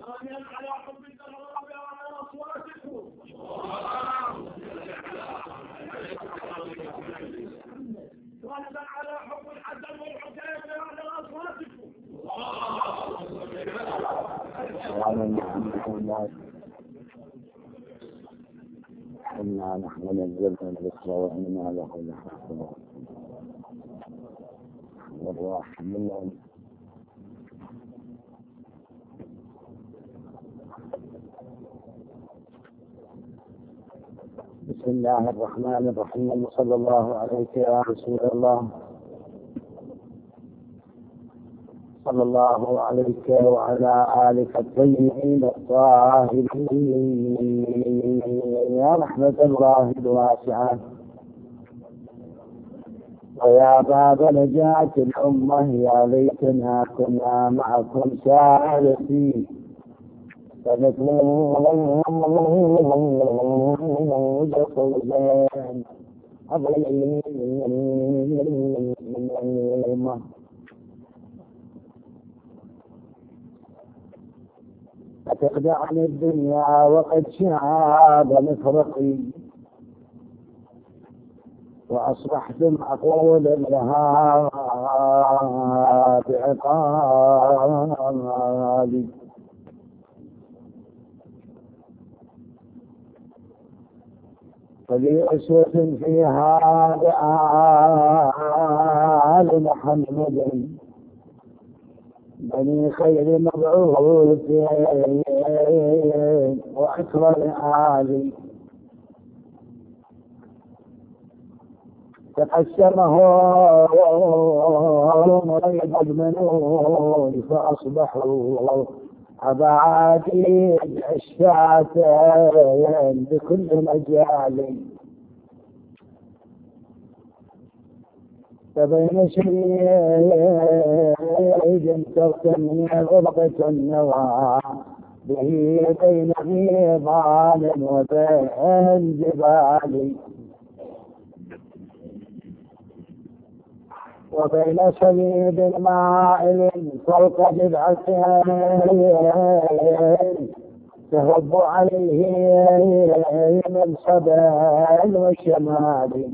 ثانيا على حب الدراب وعلى أصواتكم. ثالثا على حب الحسن والحسين وعلى أصواتكم. إنا نحن نزلنا الذكر وإنا له لحافظون والراحمين. بسم الله الرحمن الرحيم. صلى الله عليك يا رسول الله، صلى الله عليك وعلى آلك الطيبين الطاهرين يا رحمة الله الواسعة ويا باب نجاة الأمة. يا ليتنا كنا معكم سالسين فنفوز فوزا عظيما. أتخدعني الدنيا وقد شاب مفرقي وأصبحتم أقول لها بعقابي. فلي أسوة فيها بآل محمد بني خير مبعوث وأكرم آلي. تقسمه مريض المنون فأصبحوا أبعادي الشاتين بكل مجال. فبين شريد تغتني غربة النوى به بين غيظان وبين جبال. وبين صليب مائل فوق جذعتين تهب عليه من صبا وشمال.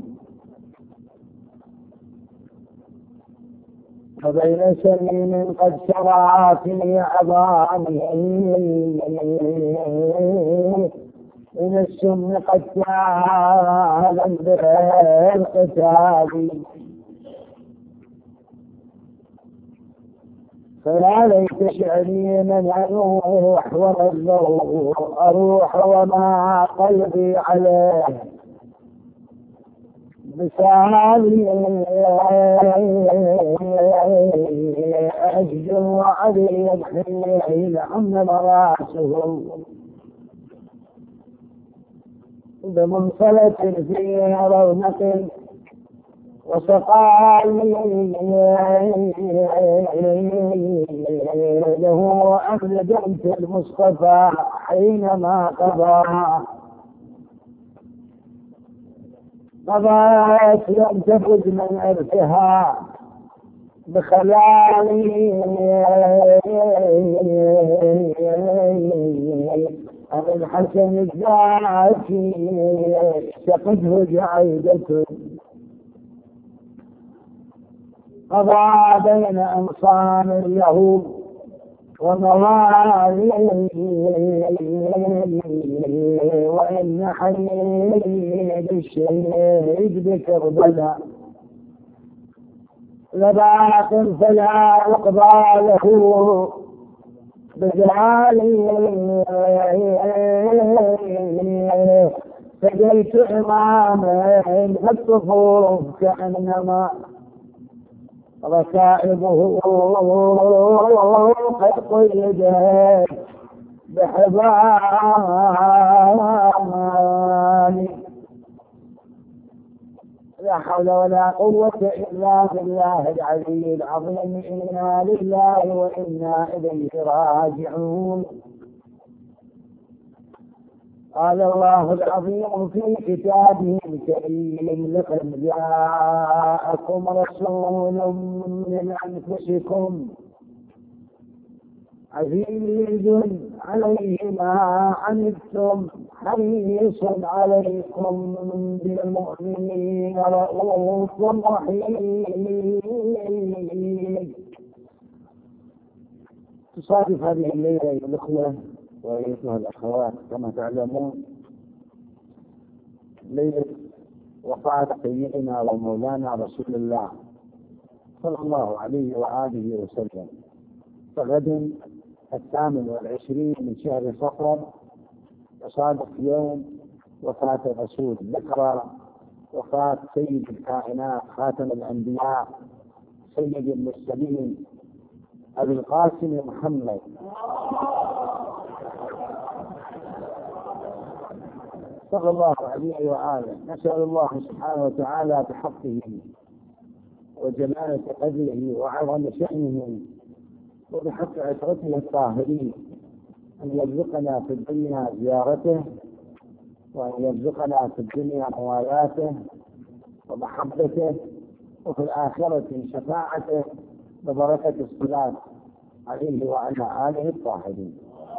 وبين سليم قد سرى في عظامه من السم قد تعالى بالقتال. فلا ليت شعري من أروح ومن أروح وما قلبي عليه بسالي أجد وعلي الحين عم مراسه بمنصلة في رونق وسقاني له أمل بنت المصطفى حينما قضت لم تفز من إرثها بخلالي أبو الحسن الزاكي سقته جعيدة قضى بين أنصار له ومواليه وإن حنين الشهيد بكربلاء لباق فلا يقضى له بجلالي. سجلت إماما الصفوف كأنما ركائبه قد قيدت بحبال. لا حول ولا قوة إلا بالله العلي العظيم. إنا لله وإنا إليه راجعون. قال الله العظيم في كتابه الكريم لقد جاءكم رسول من أنفسكم عزيز عليه ما عنتم حريص عليكم بالمؤمنين رؤوف رحيم. تصادف هذه الليلة أيها الأخوة وأيتها الأخوات كما تعلمون ليلة وفاة سيدنا ومولانا رسول الله صلى الله عليه وآله وسلم. فغد 28 من شهر صفر يصادف يوم وفاة الرسول، ذكرى وفاة سيد الكائنات خاتم الأنبياء سيد المرسلين أبي القاسم محمد صلى الله عليه وآله. نسأل الله سبحانه وتعالى بحقه وجلالة قدره وعظم شأنه وبحق عترته الطاهرين أن يرزقنا في الدنيا زيارته، وأن يرزقنا في الدنيا موالاته ومحبته، وفي الآخرة شفاعته ببركة الصلاة عليه وعلى آله الطاهرين.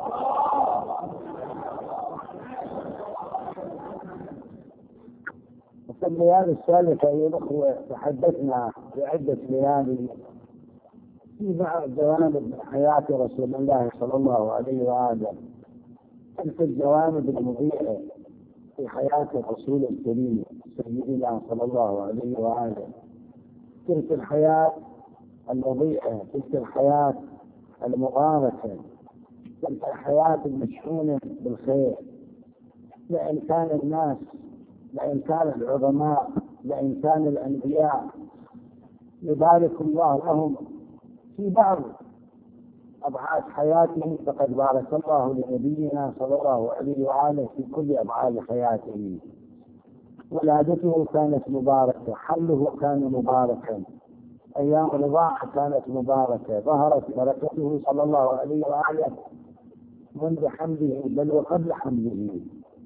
وفي الليالي السالفة أيها الأخوة تحدثنا بعدة ليالي في بعض جوانب من حياة رسول الله صلى الله عليه وآله، تلك الجوانب المضيئة في حياة الرسول الكريم سيدنا صلى الله عليه وآله، تلك الحياة المضيئة، تلك الحياة المباركة، تلك الحياة المشحونة بالخير. لأن كان الناس، لأن كان العظماء، لأن كان الأنبياء يبارك الله لهم في بعض أبعاد حياتهم، فقد بارك الله لنبينا صلى الله عليه وآله في كل أبعاد حياته. ولادته كانت مباركة، حمله كان مباركا، أيام الرضاعة كانت مباركة، ظهرت بركته صلى الله عليه وآله منذ حمله بل وقبل حمله،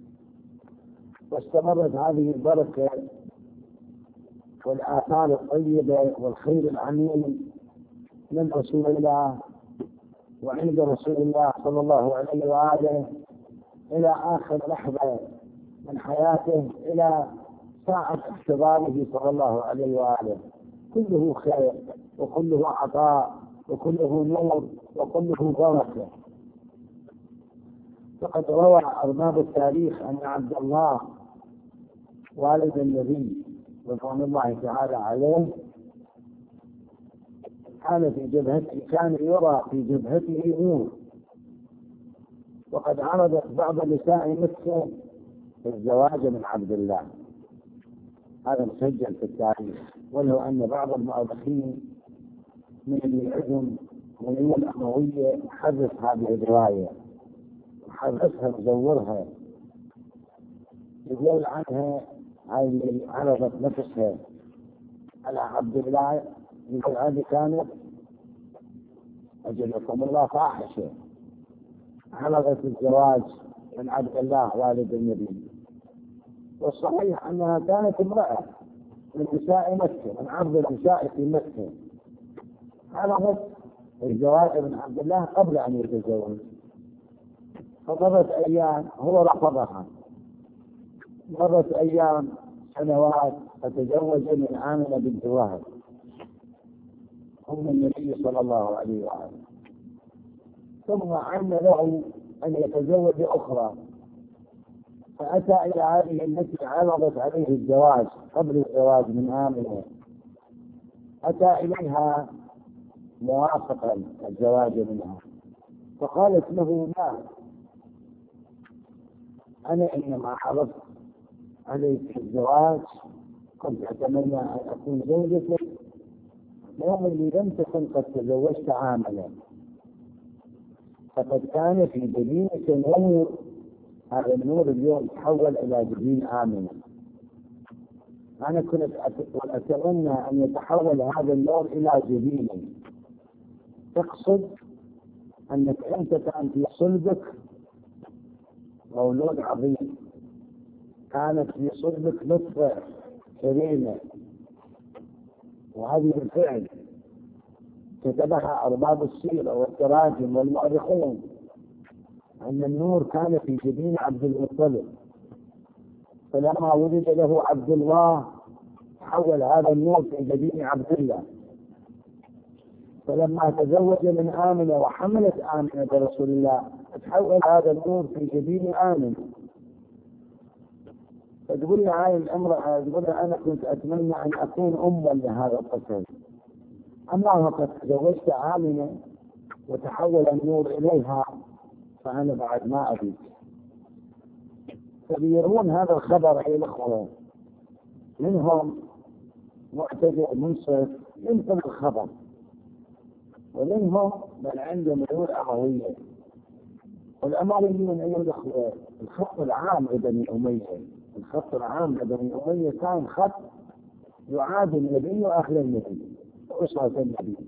واستمرت هذه البركة والآثار الطيبة والخير العميم من رسول الله وعند رسول الله صلى الله عليه وآله إلى آخر لحظة من حياته، إلى ساعة احتضاره صلى الله عليه وآله. كله خير وكله عطاء وكله نور وكله بركة. فقد روى أرباب التاريخ أن عبد الله والد النبي رضوان الله تعالى عليه كان يرى في جبهته نور، وقد عرضت بعض نساء مكة الزواج من عبد الله. هذا مسجل في التاريخ، ولو أن بعض المؤرخين من العلم من الأموية حذف هذه الرواية، حذفها وزورها، يقول عنها هاي اللي عرضت نفسها على عبد الله، يقول هذه كانت أجلكم الله فاحشة، عرضت الزواج من عبد الله والد النبي. والصحيح أنها كانت امرأة من نساء مكة، من عرض النساء في مكة، عرضت الزواج من عبد الله قبل أن يتزوج. فمرت أيام هو رفضها، مرت أيام سنوات فتزوج من آمنة بنت وهب أم النبي صلى الله عليه وآله، ثم عن له أن يتزوج أخرى، فأتى إلى هذه التي عرضت عليه الزواج قبل الزواج من آمنة، أتى إليها موافقا الزواج منها، فقالت له لا، أنا إنما عرضت عليك الزواج كنت أتمنى أن أكون زوجتك يوم اللي لم تكن قد تزوجت عاملا، فقد كان في جبينك نور، هذا النور اليوم تحول إلى جبين آمنة. أنا كنت أتمنى أن يتحول هذا النور إلى جبيني. تقصد أنك أنت كان في صلبك مولود عظيم، كانت في صلبك نطفة كريمة، وهذه بالفعل كتبها أرباب السيرة والتراجم والمؤرخون أن النور كان في جبين عبد المطلب، فلما ولد له عبد الله تحول هذا النور في جبين عبد الله، فلما تزوج من آمنة وحملت آمنة برسول الله تحول هذا النور في جبين آمنة. فتقول لي هاي الامرأة، تقول لي أنا كنت أتمنى أن أكون أما لهذا الطفل، أما قد تزوجت آمنة وتحول النور إليها فأنا بعد ما أبي. فبيرون هذا الخبر أي الأخوة، منهم معتدل منصف ينقل الخبر، ومنهم من عنده ميول أموية. والأمويين أيها الأخوة الخط العام لبني أمية، الخط العام لبني أمية كان خط يعادل النبي وأهل النبي وأسرة النبي.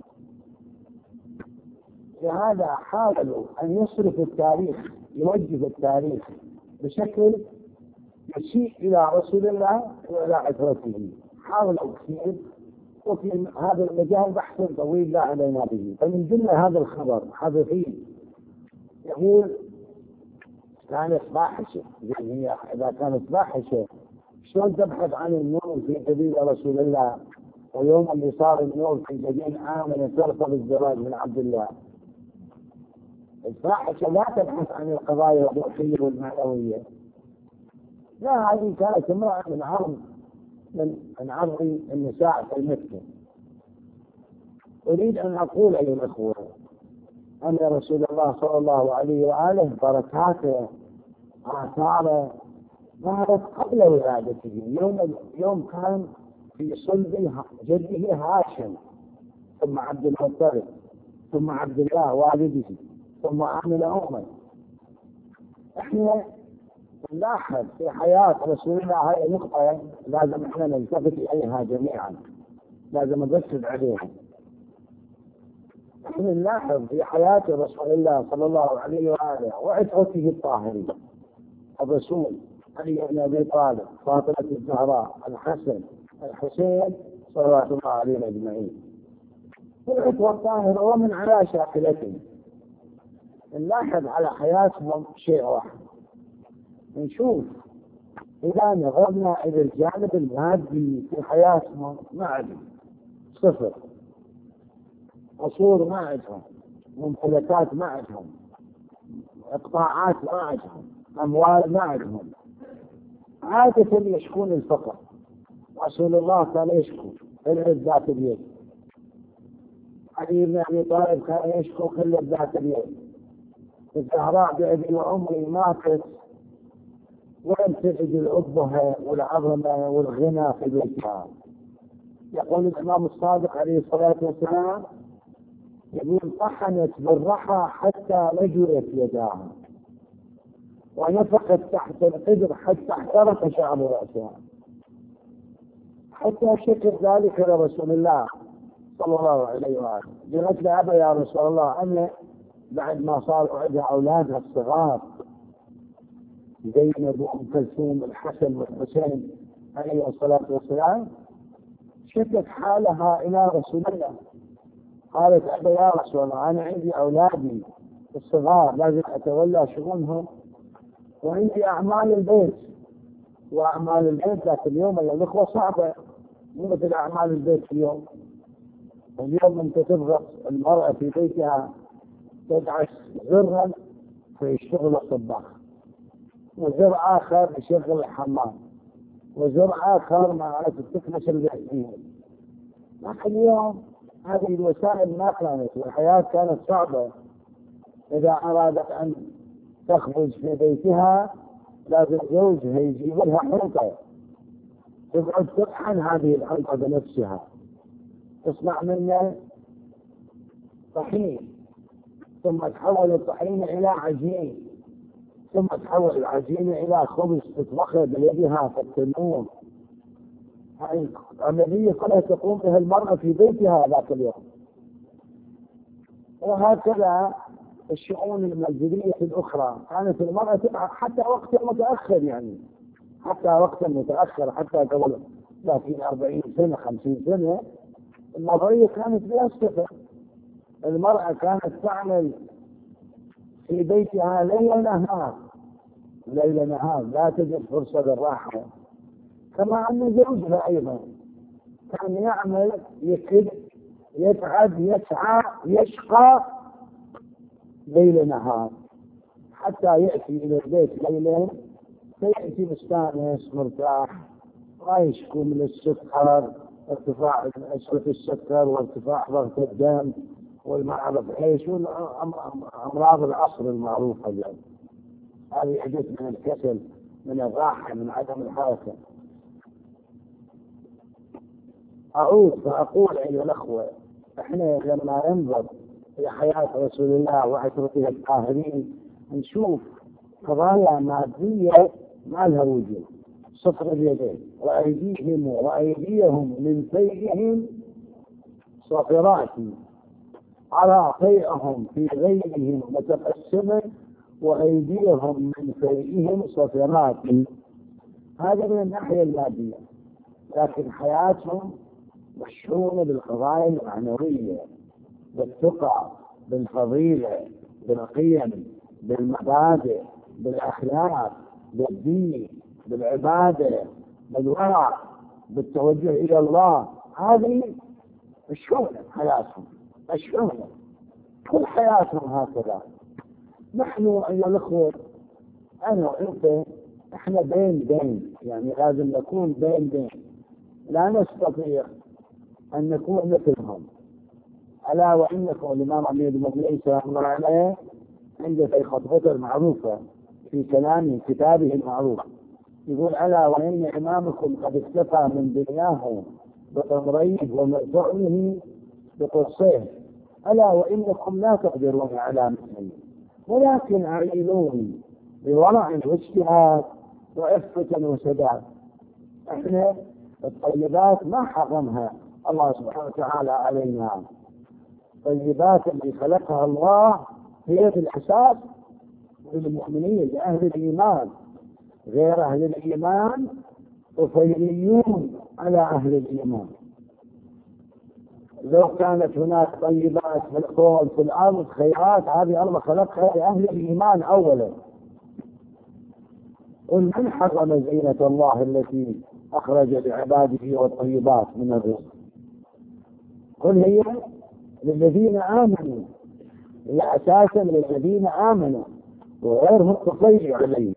لهذا حاولوا أن يصرف التاريخ، يوجه التاريخ بشكل يشير إلى رسول الله وإلى عترته. حاولوا كثير، وفي هذا المجال بحث طويل لا علينا به. فمن جملة هذا الخبر حذفين يقول كانت فاحشة، يعني إذا كانت فاحشة شلون تبحث عن النور في جبين رسول الله، ويوم اللي صار النور في جبين آمنة ترفض الزواج من عبد الله. الفاحشة لا تبحث عن القضايا الروحية والمعنوية، لا، هذه كانت امرأة من عرض النساء في المسجد. أريد أن أقول أيها الأخوة أن رسول الله صلى الله عليه وآله بركاته آثاره ظهرت قبل ولادته. يوم كان في صلب جده هاشم، ثم عبد المطلب، ثم عبد الله والده، ثم آمنة أمه. احنا نلاحظ في حياة رسول الله هاي نقطة لازم احنا نلتفت إليها جميعا، لازم نركز عليها. احنا نلاحظ في حياة رسول الله صلى الله عليه وآله وعترته الطاهرين، الرسول علي بن أبي طالب، فاطمة الزهراء، الحسن، الحسين، صلوات الله عليهم أجمعين. والعترة الطاهرة ومن على شاكلتهم. نلاحظ على حياتهم شيء واحد، نشوف إذا نظرنا إلى الجانب المادي في حياتهم ما عندهم صفر، قصور ما عندهم، ممتلكات ما عندهم، إقطاعات ما عندهم، أموال ما عندهم، عادة يشكون الفقر. رسول الله كان يشكو قلة ذات اليد، علي بن أبي طالب كان يشكو قلة ذات اليد، الزهراء بأبي وأمي ماتت ولم تجد الأبهة والعظمة والغنى في بيتها. يقول الإمام الصادق عليه الصلاة والسلام، يقول طحنت بالرحى حتى رجلت يداها، ونفخت تحت القدر حتى احترق شعر رأسها، حتى شكر ذلك لرسول الله صلى الله عليه وآله. قالت له أبا يا رسول الله، أنا بعد ما صار عندها أولادها الصغار زينب وأم كلثوم الحسن والحسين عليه الصلاة والسلام، شكت حالها إلى رسول الله. قالت أبا يا رسول الله، أنا عندي أولادي الصغار لازم أتولى شؤونهم، وعندي أعمال البيت، وأعمال البيت ذات اليوم يا الأخوة صعبة، مو مثل أعمال البيت اليوم. اليوم أنت تضغط المرأة في بيتها تدعس زرا في الشغل الطباخ، وزر آخر يشغل الحمام، وزر آخر مع تكنس البيت. لكن اليوم هذه الوسائل ما كانت، والحياة كانت صعبة. إذا أرادت أن تخرج في بيتها لازم زوجها يجيب لها حنطة، تقعد تطحن هذه الحنطة بنفسها، تصنع منها طحين، ثم تحول الطحين إلى عجين، ثم تحول العجين إلى خبز تطبخه بيدها في التنور. هذه العملية كلها تقوم بها المرأة في بيتها ذاك اليوم. وهكذا الشؤون المنزلية الأخرى كانت المرأة تبعث حتى وقت متأخر، يعني حتى وقت متأخر، حتى قبل 30 40 سنة 50 سنة النظرية كانت بها الصفر. المرأة كانت تعمل في بيتها ليل نهار ليل نهار، لا تجد فرصة للراحة. كما أن زوجها أيضا كان يعمل يكد يتعب يسعى يشقى ليل نهار حتى يأتي إلى البيت ليلا فيأتي مستانس مرتاح، ما يشكو من السكر، ارتفاع نسبة السكر وارتفاع ضغط الدم والما أعرف ايش والأمراض العصر المعروفة اليوم. هذه يحدث من الكسل، من الراحة، من عدم الحركة. أعود فأقول أيها الأخوة، إحنا لما ننظر في حياة رسول الله وعشرته الطاهرين نشوف قضايا مادية ما لها وجود، صفر اليدين وأيديهم وأيديهم من فيئهم صافرات على فيئهم في غيرهم متقسمة وأيديهم من فيئهم صافرات. هذا من الناحية المادية، لكن حياتهم مشحونة بالقضايا المعنوية، بالثقة، بالفضيلة، بالقيم، بالمبادئ، بالأخلاق، بالدين، بالعبادة، بالورع، بالتوجه إلى الله. هذه مشحونة حياتهم، مشحونة كل حياتهم هكذا. نحن أيها الأخوة، أنا وأنت إحنا بين يعني لازم نكون بين، لا نستطيع أن نكون مثلهم. ألا وإنكم الإمام عميد بن عيسى رحمه الله عليه عنده في خطبته المعروفة في كلامه كتابه المعروف يقول: ألا وإن إمامكم قد اكتفى من دنياه بطمريه ومرفعه بقصيه، ألا وإنكم لا تقدرون على مثله، ولكن أعينوني بورع واجتهاد وعفة وسداد. احنا الطيبات ما حرمها الله سبحانه وتعالى علينا، الطيبات اللي خلقها الله هي في الأساس للمؤمنين لأهل الإيمان، غير أهل الإيمان طفيليون على أهل الإيمان. لو كانت هناك طيبات في الكون في الأرض خيرات، هذه الله خلقها لأهل الإيمان أولا. قل من حرم زينة الله التي أخرج لعباده والطيبات من الرزق؟ قل هي للذين آمنوا، هي أساسا للذين آمنوا وغيرهم تطير عليهم.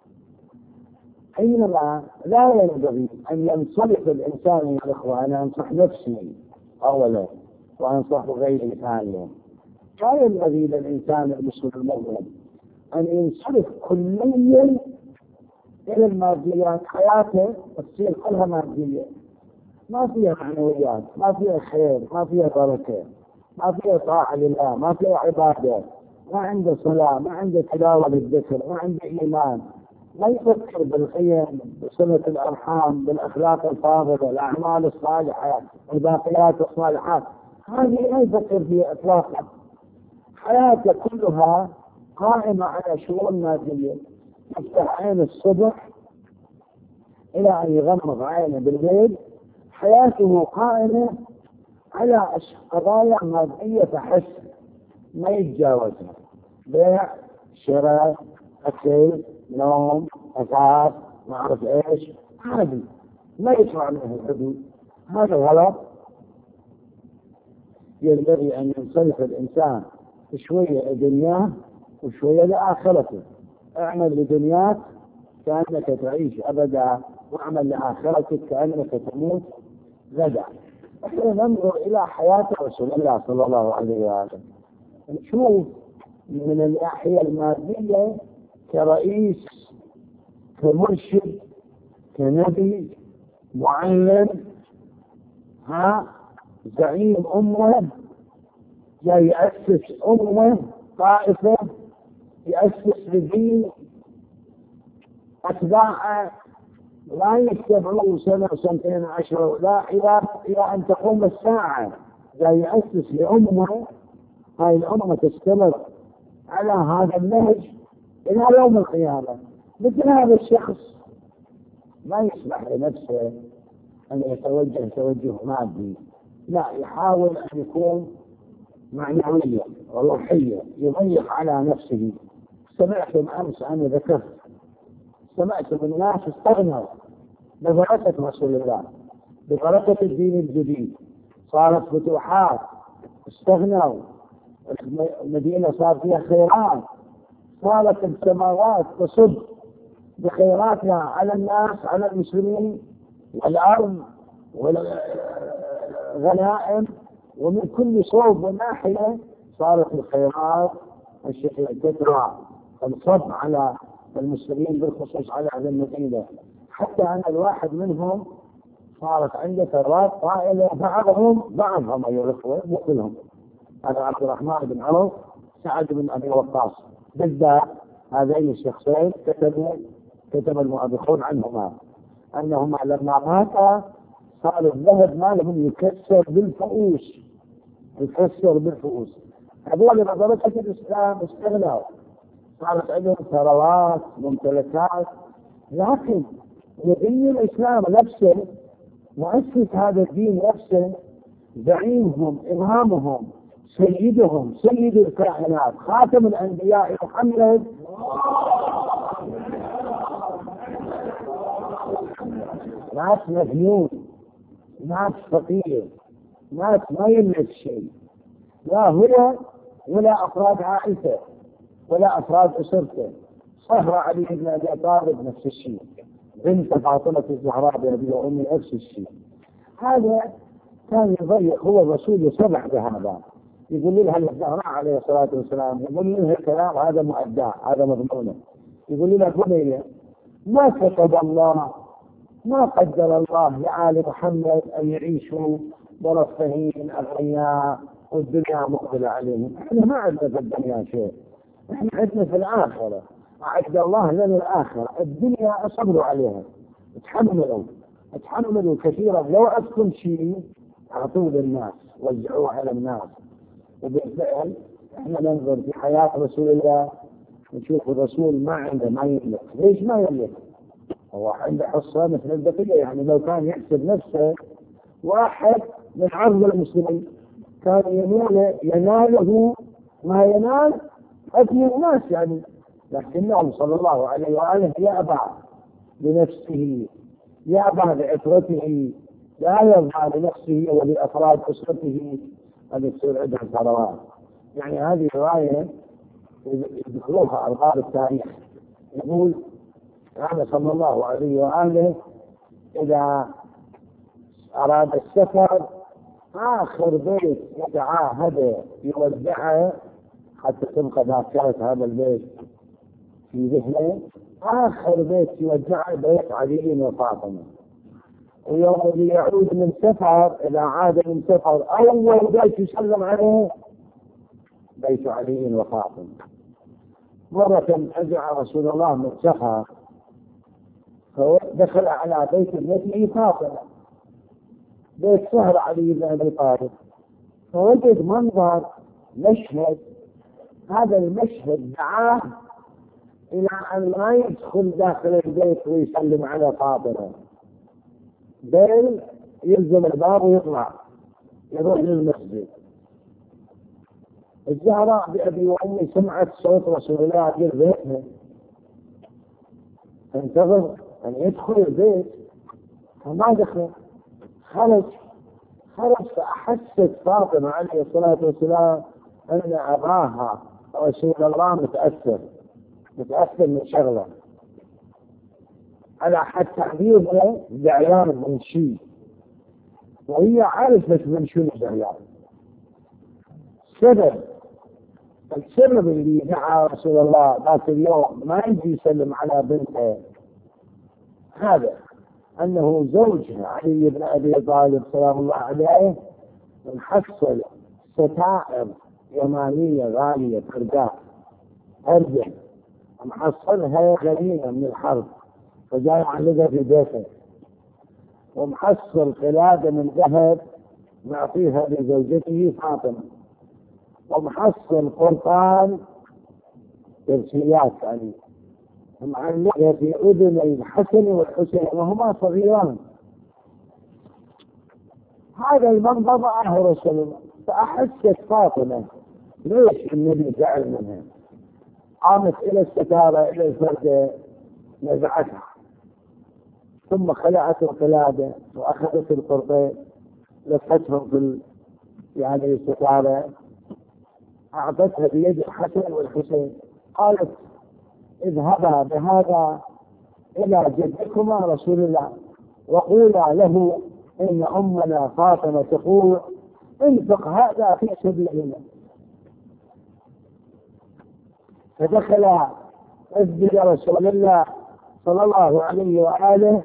حينما لا ينبغي أن ينصلح الإنسان يا إخوة، أنا أنصح نفسي أولا وأنصح غيري ثانيا، لا ينبغي للإنسان المسلم المؤمن أن ينصرف كليا إلى الماديات. حياته تصير كلها مادية، ما فيها معنويات، ما فيها خير، ما فيها بركة، ما فيها طاعة لله، ما فيها عبادة، ما عنده صلاة، ما عنده تلاوة للذكر، ما عنده إيمان، ما يفكر بالقيم، بصلة الأرحام، بالأخلاق الفاضلة، الأعمال الصالحة، الباقيات الصالحات. هذه لا يفكر فيها إطلاقا. حياته كلها قائمة على شؤون مادية، يفتح عين الصبح إلى أن يغمض عينه بالليل، حياته قائمة على قضايا مادية فحسب، ما يتجاوزها: بيع، شراء، أكل، نوم، أثاث، ما أعرف إيش، عادي ما يطلع منه الحدود. هذا غلط. ينبغي أن ينصرف الإنسان شوية لدنياه وشوية لآخرته. اعمل لدنياك كأنك تعيش أبدا، واعمل لآخرتك كأنك تموت غدا. احنا ننظر إلى حياة رسول الله صلى الله عليه وآله، نشوف من الناحية المادية كرئيس، كمرشد، كنبي، معلم، زعيم أمة، جاي يأسس أمة طائفة، يأسس لدين أتباعه لا يتبعون سنة وسنتين وعشرة، لا إلى أن تقوم الساعة. جاي يأسس لأمة، هاي الأمة تستمر على هذا النهج إلى يوم القيامة. مثل هذا الشخص ما يسمح لنفسه أن يتوجه توجه مادي، لا، يحاول أن يكون معنوية وروحية يضيق على نفسه. سمعتم أمس أنا ذكرت، سمعتم الناس استغنوا ببركة رسول الله، ببركة الدين الجديد، صارت فتوحات، استغنوا، المدينة صار فيها خيرات، صارت السماوات تصب بخيراتها على الناس، على المسلمين، والأرض والغنائم، ومن كل صوب وناحية صارت الخيرات تترى تنصب على المسلمين بالخصوص على أهل المدينة، حتى أن الواحد منهم صارت عنده ثروات طائلة، بعضهم أيها الأخوة مو كلهم. هذا عبد الرحمن بن عوف، سعد بن أبي وقاص بالذات، هذين الشخصين كتب المؤرخون عنهما أنهما لما ماتا صار الذهب مالهم يكسر بالفؤوس. هذول ببركة الإسلام استغنوا، صارت عندهم ثروات ممتلكات، لكن دين الإسلام نفسه، مؤسس هذا الدين نفسه، زعيمهم، إمامهم، سيدهم، سيد الكائنات، خاتم الأنبياء محمد، ناس مجنون، ناس فقير، ناس ما يملك شيء، لا هو ولا أفراد عائلته ولا أفراد أسرته. صهر علي بن أبي طالب نفس الشيء، بنت فاطمة الزهراء بأبي وأمي نفس الشيء. هذا كان يضيق، هو الرسول يصرح بهذا، يقول لها الزهراء عليه الصلاة والسلام، يقول لها الكلام هذا مؤداه، هذا مضمونه، يقول لها بنية ما كتب الله، ما قدر الله لآل محمد أن يعيشوا مرفهين أغنياء والدنيا مقبلة عليهم. احنا ما عندنا في الدنيا شيء، احنا عندنا في الآخرة، أعد الله لنا الآخرة، الدنيا أصبروا عليها، اتحملوا كثيرا، لو عندكم شيء أعطوه للناس، وزعوه على الناس. وبالفعل احنا ننظر في حياة رسول الله نشوف الرسول ما يملك. ليش ما يملك؟ هو عنده حصة مثل البقية، يعني لو كان يحسب نفسه واحد من عرض المسلمين كان يناله ما ينال أثني الناس يعني، لكنه صلى الله عليه وآله يأبى لنفسه، يأبى لعترته، لا يرضى لنفسه ولأفراد أسرته أن يصير عندهم ثروات. يعني هذه رواية يذكروها أرباب التاريخ، يقول كان صلى الله عليه وآله إذا أراد السفر آخر بيت يتعاهد يودعه حتى تبقى ذاكرة هذا البيت في ذهنه، آخر بيت يودعه بيت علي وفاطمة. ويوم اللي يعود من سفر، إذا عاد من سفر أول بيت يسلم عليه بيت علي وفاطمة. مرة رجع رسول الله من سفر فدخل على بيت ابنته فاطمة، بيت سهر علي بن أبي طالب، فوجد منظر مشهد، هذا المشهد دعاه إلى أن ما يدخل داخل البيت ويسلم على فاطمة، بل يلزم الباب ويطلع يروح للمسجد. الزهراء بأبي وأمي سمعت صوت رسول الله في بيتها، تنتظر أن يدخل البيت فما دخل، خرج فأحست فاطمة عليه الصلاة والسلام أن أباها رسول الله متأثر من شغله، على حد تعبيره زعلان من شيء، وهي عرفت من شنو زعلان. السبب اللي دعا رسول الله ذاك اليوم ما يجي يسلم على بنته هذا أنه زوجها علي بن أبي طالب سلام الله عليه محصل ستائر يمانية غالية كرداء أرجع، محصلها غنيمة من الحرب فجاء يعلقها في بيته، ومحصل قلادة من ذهب معطيها لزوجته فاطمة، ومحصل قرطان ترسيات يعني معلقها في أذن الحسن والحسين وهما صغيران. هذا المنظر رآه رسول الله. فأحست فاطمة ليش النبي زعل منها، قامت إلى الستارة إلى الفردة نزعتها، ثم خلعت القلادة وأخذت القرطين لفتهم في يعني الستارة، أعطتها بيد الحسن والحسين، قالت اذهبا بهذا إلى جدكما رسول الله وقولا له إن أمنا فاطمة تقول انفق هذا في سبيل الله. فدخل مسجد رسول الله صلى الله عليه وآله،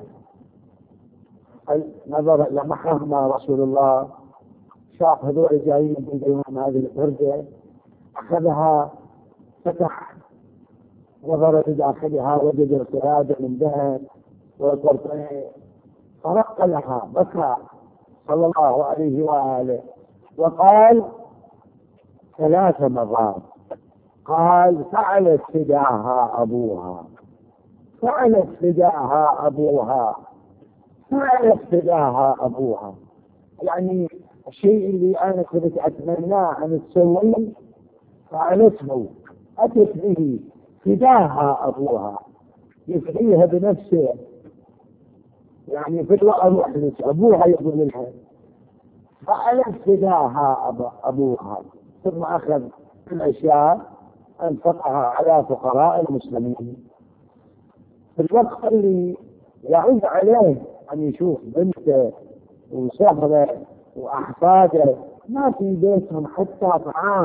نظر إلى محرم رسول الله، شاف هذول جايين من هذه الفردة، أخذها فتح نظر بداخلها وجد القلادة من ذهب والقرطين، فرق لها بكى صلى الله عليه وآله وقال 3 مرات، قال فعلت فداها أبوها، فعلت فداها أبوها، فعلت فداها أبوها. يعني الشيء اللي أنا كنت أتمناه أن تسويه فعلته، أتت به، فداها أبوها، يفديها بنفسه، يعني في الوقت محدث أبوها يقول لها فعلت فداها أبوها، ثم أخذ الأشياء أنفقها على فقراء المسلمين. في الوقت اللي يعود عليه أن يشوف بنته وصهره وأحفاده ما في بيتهم حتى طعام،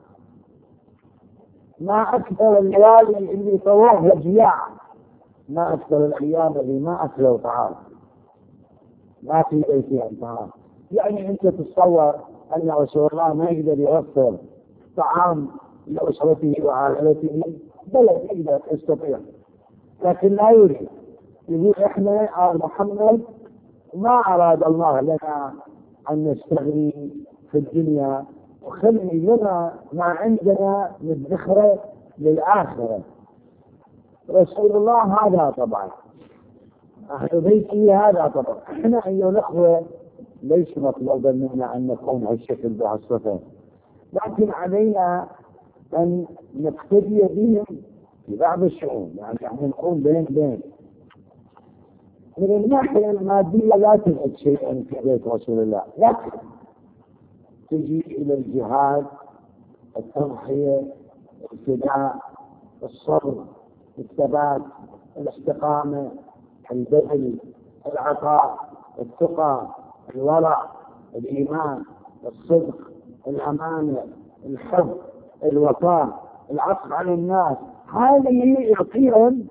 ما أكثر الليالي اللي طووها جياع، ما أكثر الأيام اللي ما أكلوا طعام، ما في بيتهم طعام. يعني أنت تتصور أن رسول الله ما يقدر يوفر طعام لأسرته وعائلته؟ بل يقدر، يستطيع، لكن لا يريد. يقول إحنا آل محمد ما أراد الله لنا أن نستغني في الدنيا، وخلي لنا ما عندنا ندخره للآخرة. رسول الله هذا طبعا، أهل بيته هذا طبعا. إحنا أيها الأخوة ليس مطلوبا منا أن نكون هالشكل بهالصفة، لكن علينا أن نقتدي بهم في بعض الشؤون، يعني احنا نكون بين. من الناحية المادية لا تجد شيئا في بيت رسول الله، لكن تجي إلى الجهاد، التضحية، الفداء، الصبر، الثبات، الاستقامة، البذل، العطاء، التقى، الورع، الإيمان، الصدق، الأمانة، الحب، الوفاء، العطف على الناس. هذه القيم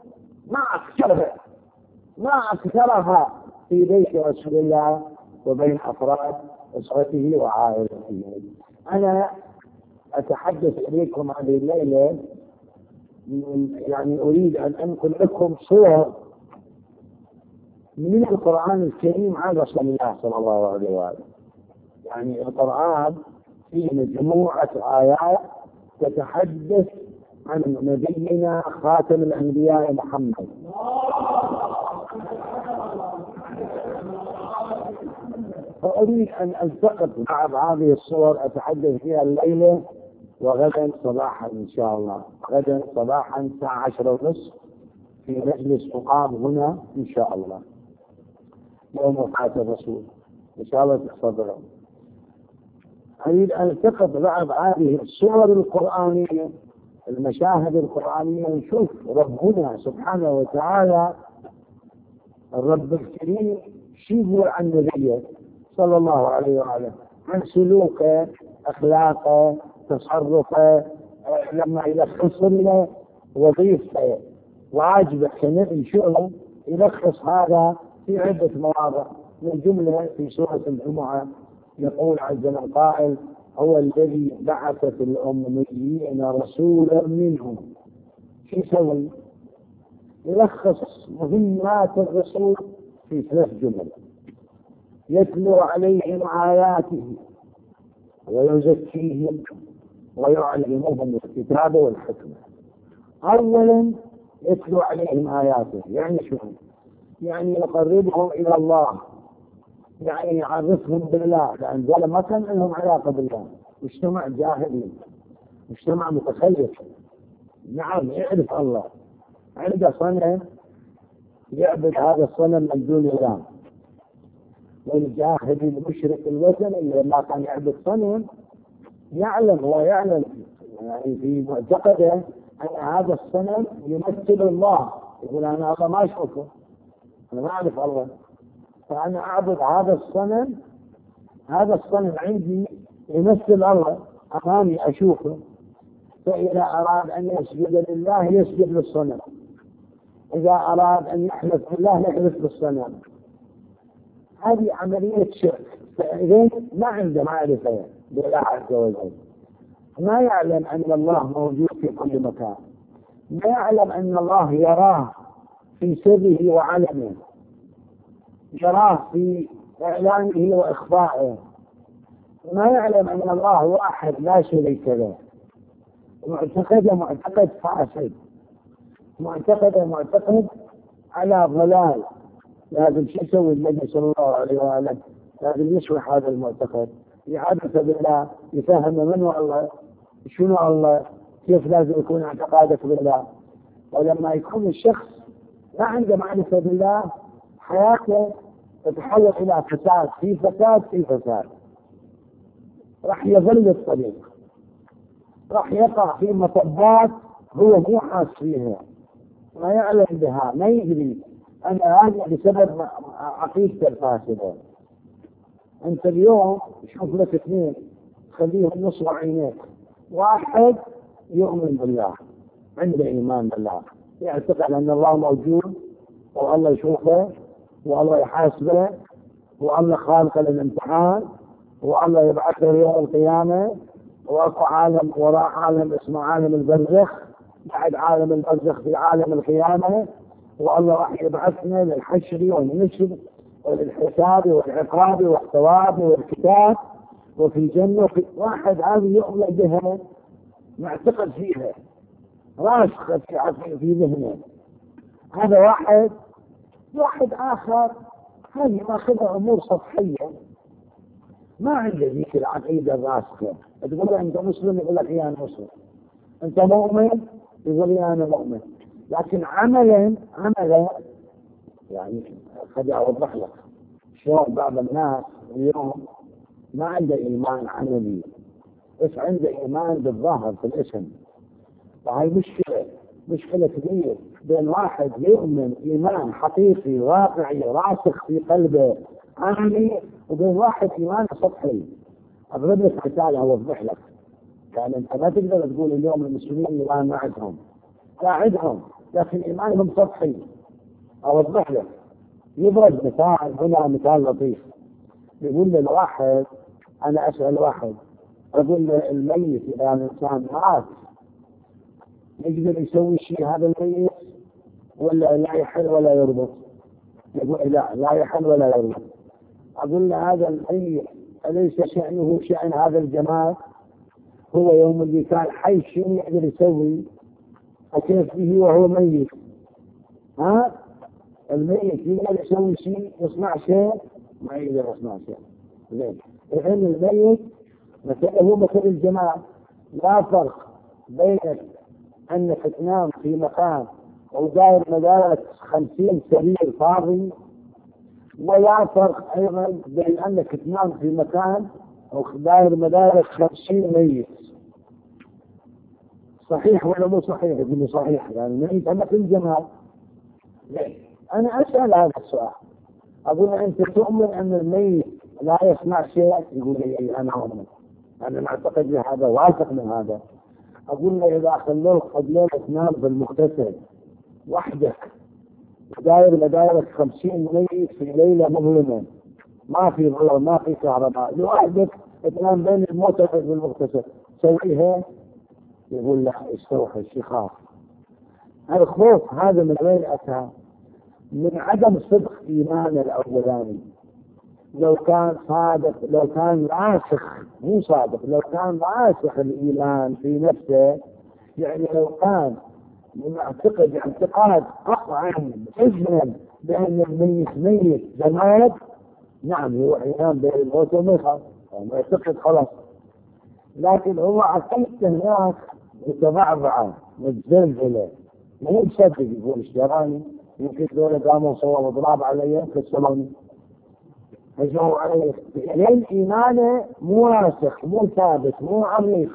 ما أكثرها في بيت رسول الله وبين أفراد أسرته وعائلته. أنا أتحدث إليكم هذه الليلة، يعني أريد أن أنقل لكم صور من القرآن الكريم عن رسول الله صلى الله عليه وآله. يعني القرآن فيه مجموعة آيات تتحدث عن نبينا خاتم الأنبياء محمد. فأريد أن ألتقط بعض هذه الصور أتحدث فيها الليلة وغدا صباحا إن شاء الله، غدا صباحا الساعة 10:30 في مجلس مقام هنا إن شاء الله، يوم وفاة الرسول إن شاء الله تحفظون. أريد أن ألتقط بعض هذه الصور القرآنية، المشاهد القرآنية، نشوف ربنا سبحانه وتعالى الرب الكريم شو يقول عن نبيه صلى الله عليه وآله، عن سلوكه، أخلاقه، تصرفه، لما يلخص لنا وظيفته واجبه كنبي شؤون يلخص هذا في عدة مواضع. من جملة في سورة الجمعة يقول عز من قائل هو الذي بعث في الأميين رسولا منهم. شو يسوي؟ يلخص مهمات الرسول في 3 جمل: يتلو عليهم آياته ويزكيهم ويعلمهم الكتاب والحكمة. أولا يتلو عليهم آياته، يعني شو؟ يعني يقربهم إلى الله، يعني يعرفهم بالله، لأن ذولا ما كان لهم علاقة بالله، مجتمع جاهلي، مجتمع متخلف. نعم يعرف الله، عنده صنم يعبد هذا الصنم من دون الله. والجاهلي المشرك الوثني اللي ما كان يعبد صنم يعلم، هو يعلم يعني في معتقده أن هذا الصنم يمثل الله، يقول أنا الله ما أشوفه، أنا ما أعرف الله، فأنا أعبد هذا الصنم، هذا الصنم عندي يمثل الله أمامي أشوفه، فإذا أراد أن يسجد لله يسجد للصنم، إذا أراد أن يحلف بالله يحلف بالصنم. هذه عملية شرك. فإذن ما عنده معرفة بالله عز وجل، ما يعلم أن الله موجود في كل مكان، ما يعلم أن الله يراه في سره وعلمه، يراه في إعلانه وإخفائه، ما يعلم أن الله واحد لا شريك له. معتقد فاسد، معتقد على ضلال. لازم شو يسوي النبي صلى الله عليه وآله؟ لازم يشرح هذا المعتقد، يعرف بالله، يفهم منه الله، شنو الله، كيف لازم يكون اعتقادك بالله. ولما يكون الشخص ما عنده معرفة بالله حياته تتحول إلى فساد في فساد في فساد، راح يضل الطريق، راح يقع في مطبات هو مو حاس فيها، ما يعلم بها، ما يدري أن هذا بسبب عقيدته الفاسدة. أنت اليوم شوف لك اثنين خليهم نصب عينيك، واحد يؤمن بالله، عنده إيمان بالله، يعتقد أن الله موجود والله يشوفه والله يحاسبه والله خالق الامتحان والله يبعثه يوم القيامة، واكو عالم وراء عالم اسمه عالم البرزخ، بعد عالم البرزخ في عالم القيامة، والله راح يبعثنا للحشر والنشر وللحساب والعقاب والثواب والكتاب وفي الجنة. في واحد هذه يؤمن بها، معتقد فيها، راسخة في ذهنه. هذا واحد آخر هذه ماخذها أمور سطحية، ما عنده ذيك العقيدة الراسخة. تقول له أنت مسلم يقول لك أنا مسلم، أنت مؤمن يقول لي أنا مؤمن، لكن عملا يعني خليني أوضح لك شلون بعض الناس اليوم ما عنده إيمان عملي، بس عنده إيمان بالظاهر في الاسم. وهي مشكلة كبيرة بين واحد يؤمن إيمان حقيقي واقعي راسخ في قلبه عملي، وبين واحد إيمان سطحي. أضرب لك مثال أوضح لك، يعني أنت ما تقدر تقول اليوم المسلمين إيمان ما عندهم لكن إيمانهم سطحي. أوضح لك، يضرب مثال هنا، مثال لطيف. يقول للواحد، أنا أسأل واحد أقول له الميت إذا الإنسان مات يقدر يسوي شيء هذا الميت ولا لا يحل ولا يربط؟ يقول لا يحل ولا يربط. أقول له هذا الميت أليس شأنه شأن هذا الجمال؟ هو يوم اللي كان حي شيء يقدر يسوي، أكيف به وهو ميت؟ الميت يقدر يسوي شيء، يصنع شيء؟ ما يقدر يصنع شيء. زين، الحين الميت مثلا هو مثل الجمال. لا فرق بينك أنك تنام في مكان وداير مدارك 50 سرير فاضي، ولا فرق أيضا بين أنك تنام في مكان وداير مدارك 50 ميت. صحيح ولا مو صحيح؟ يقول لي صحيح، يعني الميت مثل الجمال. أنا أسأل هذا السؤال، أقول أنت تؤمن أن الميت لا يصنع شيء؟ يقول لي أنا أؤمن، أنا معتقد بهذا، واثق من هذا. أقول له إذا خلوك قد ليلة تنام بالمغتسل وحدك وداير مدارك 50 ميت في ليلة مظلمة، ما في ضوء ما في كهرباء، لوحدك تنام بين الموتى بالمغتسل، سويها؟ يقول لا، استوحش، يخاف. الخوف هذا من وين أتى؟ من عدم صدق إيمان الأولاني. لو كان صادق، لو كان راسخ، مو صادق، لو كان راسخ الإيمان في نفسه، يعني لو كان معتقد اعتقاد قطعا جزما بأن الميت ميت جماد، نعم هو ينام بين الموت وما يخاف ما يعتقد خلاص، لكن هو عقيدته هناك متبعبعة متزلزلة، ما يصدق يقول اشتراني، يمكن دولة قاموا صوروا اضراب علي كسروني هجموا علي، لأن إيمانه مو راسخ مو ثابت مو عميق.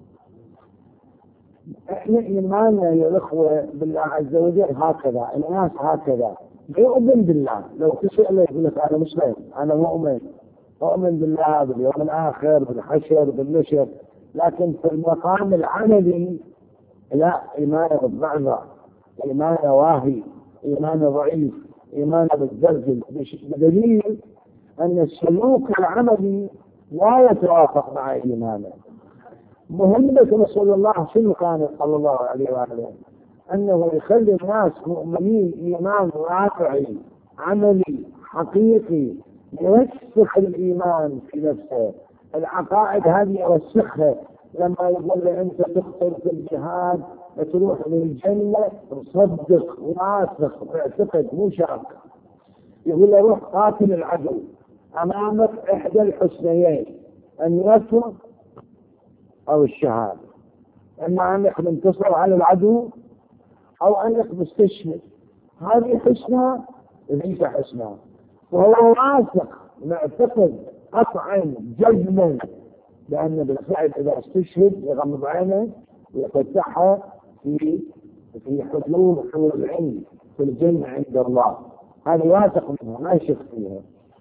احنا إيماننا يا الأخوة بالله عز وجل هكذا، الناس هكذا يؤمن بالله، لو تسأله يقول لك أنا مسلم أنا مؤمن بالله باليوم الآخر بالحشر بالنشر، لكن في المقام العملي لا، إيمانه متضعضع، إيمانه واهي، إيمانه ضعيف، إيمانه متزلزل، بدليل أن السلوك العملي لا يتوافق مع إيمانه. مهمة رسول الله شنو كانت صلى الله عليه وآله؟ أنه يخلي الناس مؤمنين إيمان واقعي عملي حقيقي يرسخ الإيمان في نفسه، العقائد هذه يرسخها. لما يقول له أنت تخطر في الجهاد تروح للجنة تصدق وراسخ واعتقد مو شاك. يقول له روح قاتل العدو، أمامك إحدى الحسنيين النصر أو الشهادة، إما أنك منتصر على العدو أو أنك مستشهد، هذه حسنى ليس حسنى. وهو راسخ معتقد قطعا جزما لأن بالفعل إذا استشهد يغمض عينه ويفتحها في حلول العلم في الجنة عند الله، هذا واثق منها ما يشك فيها.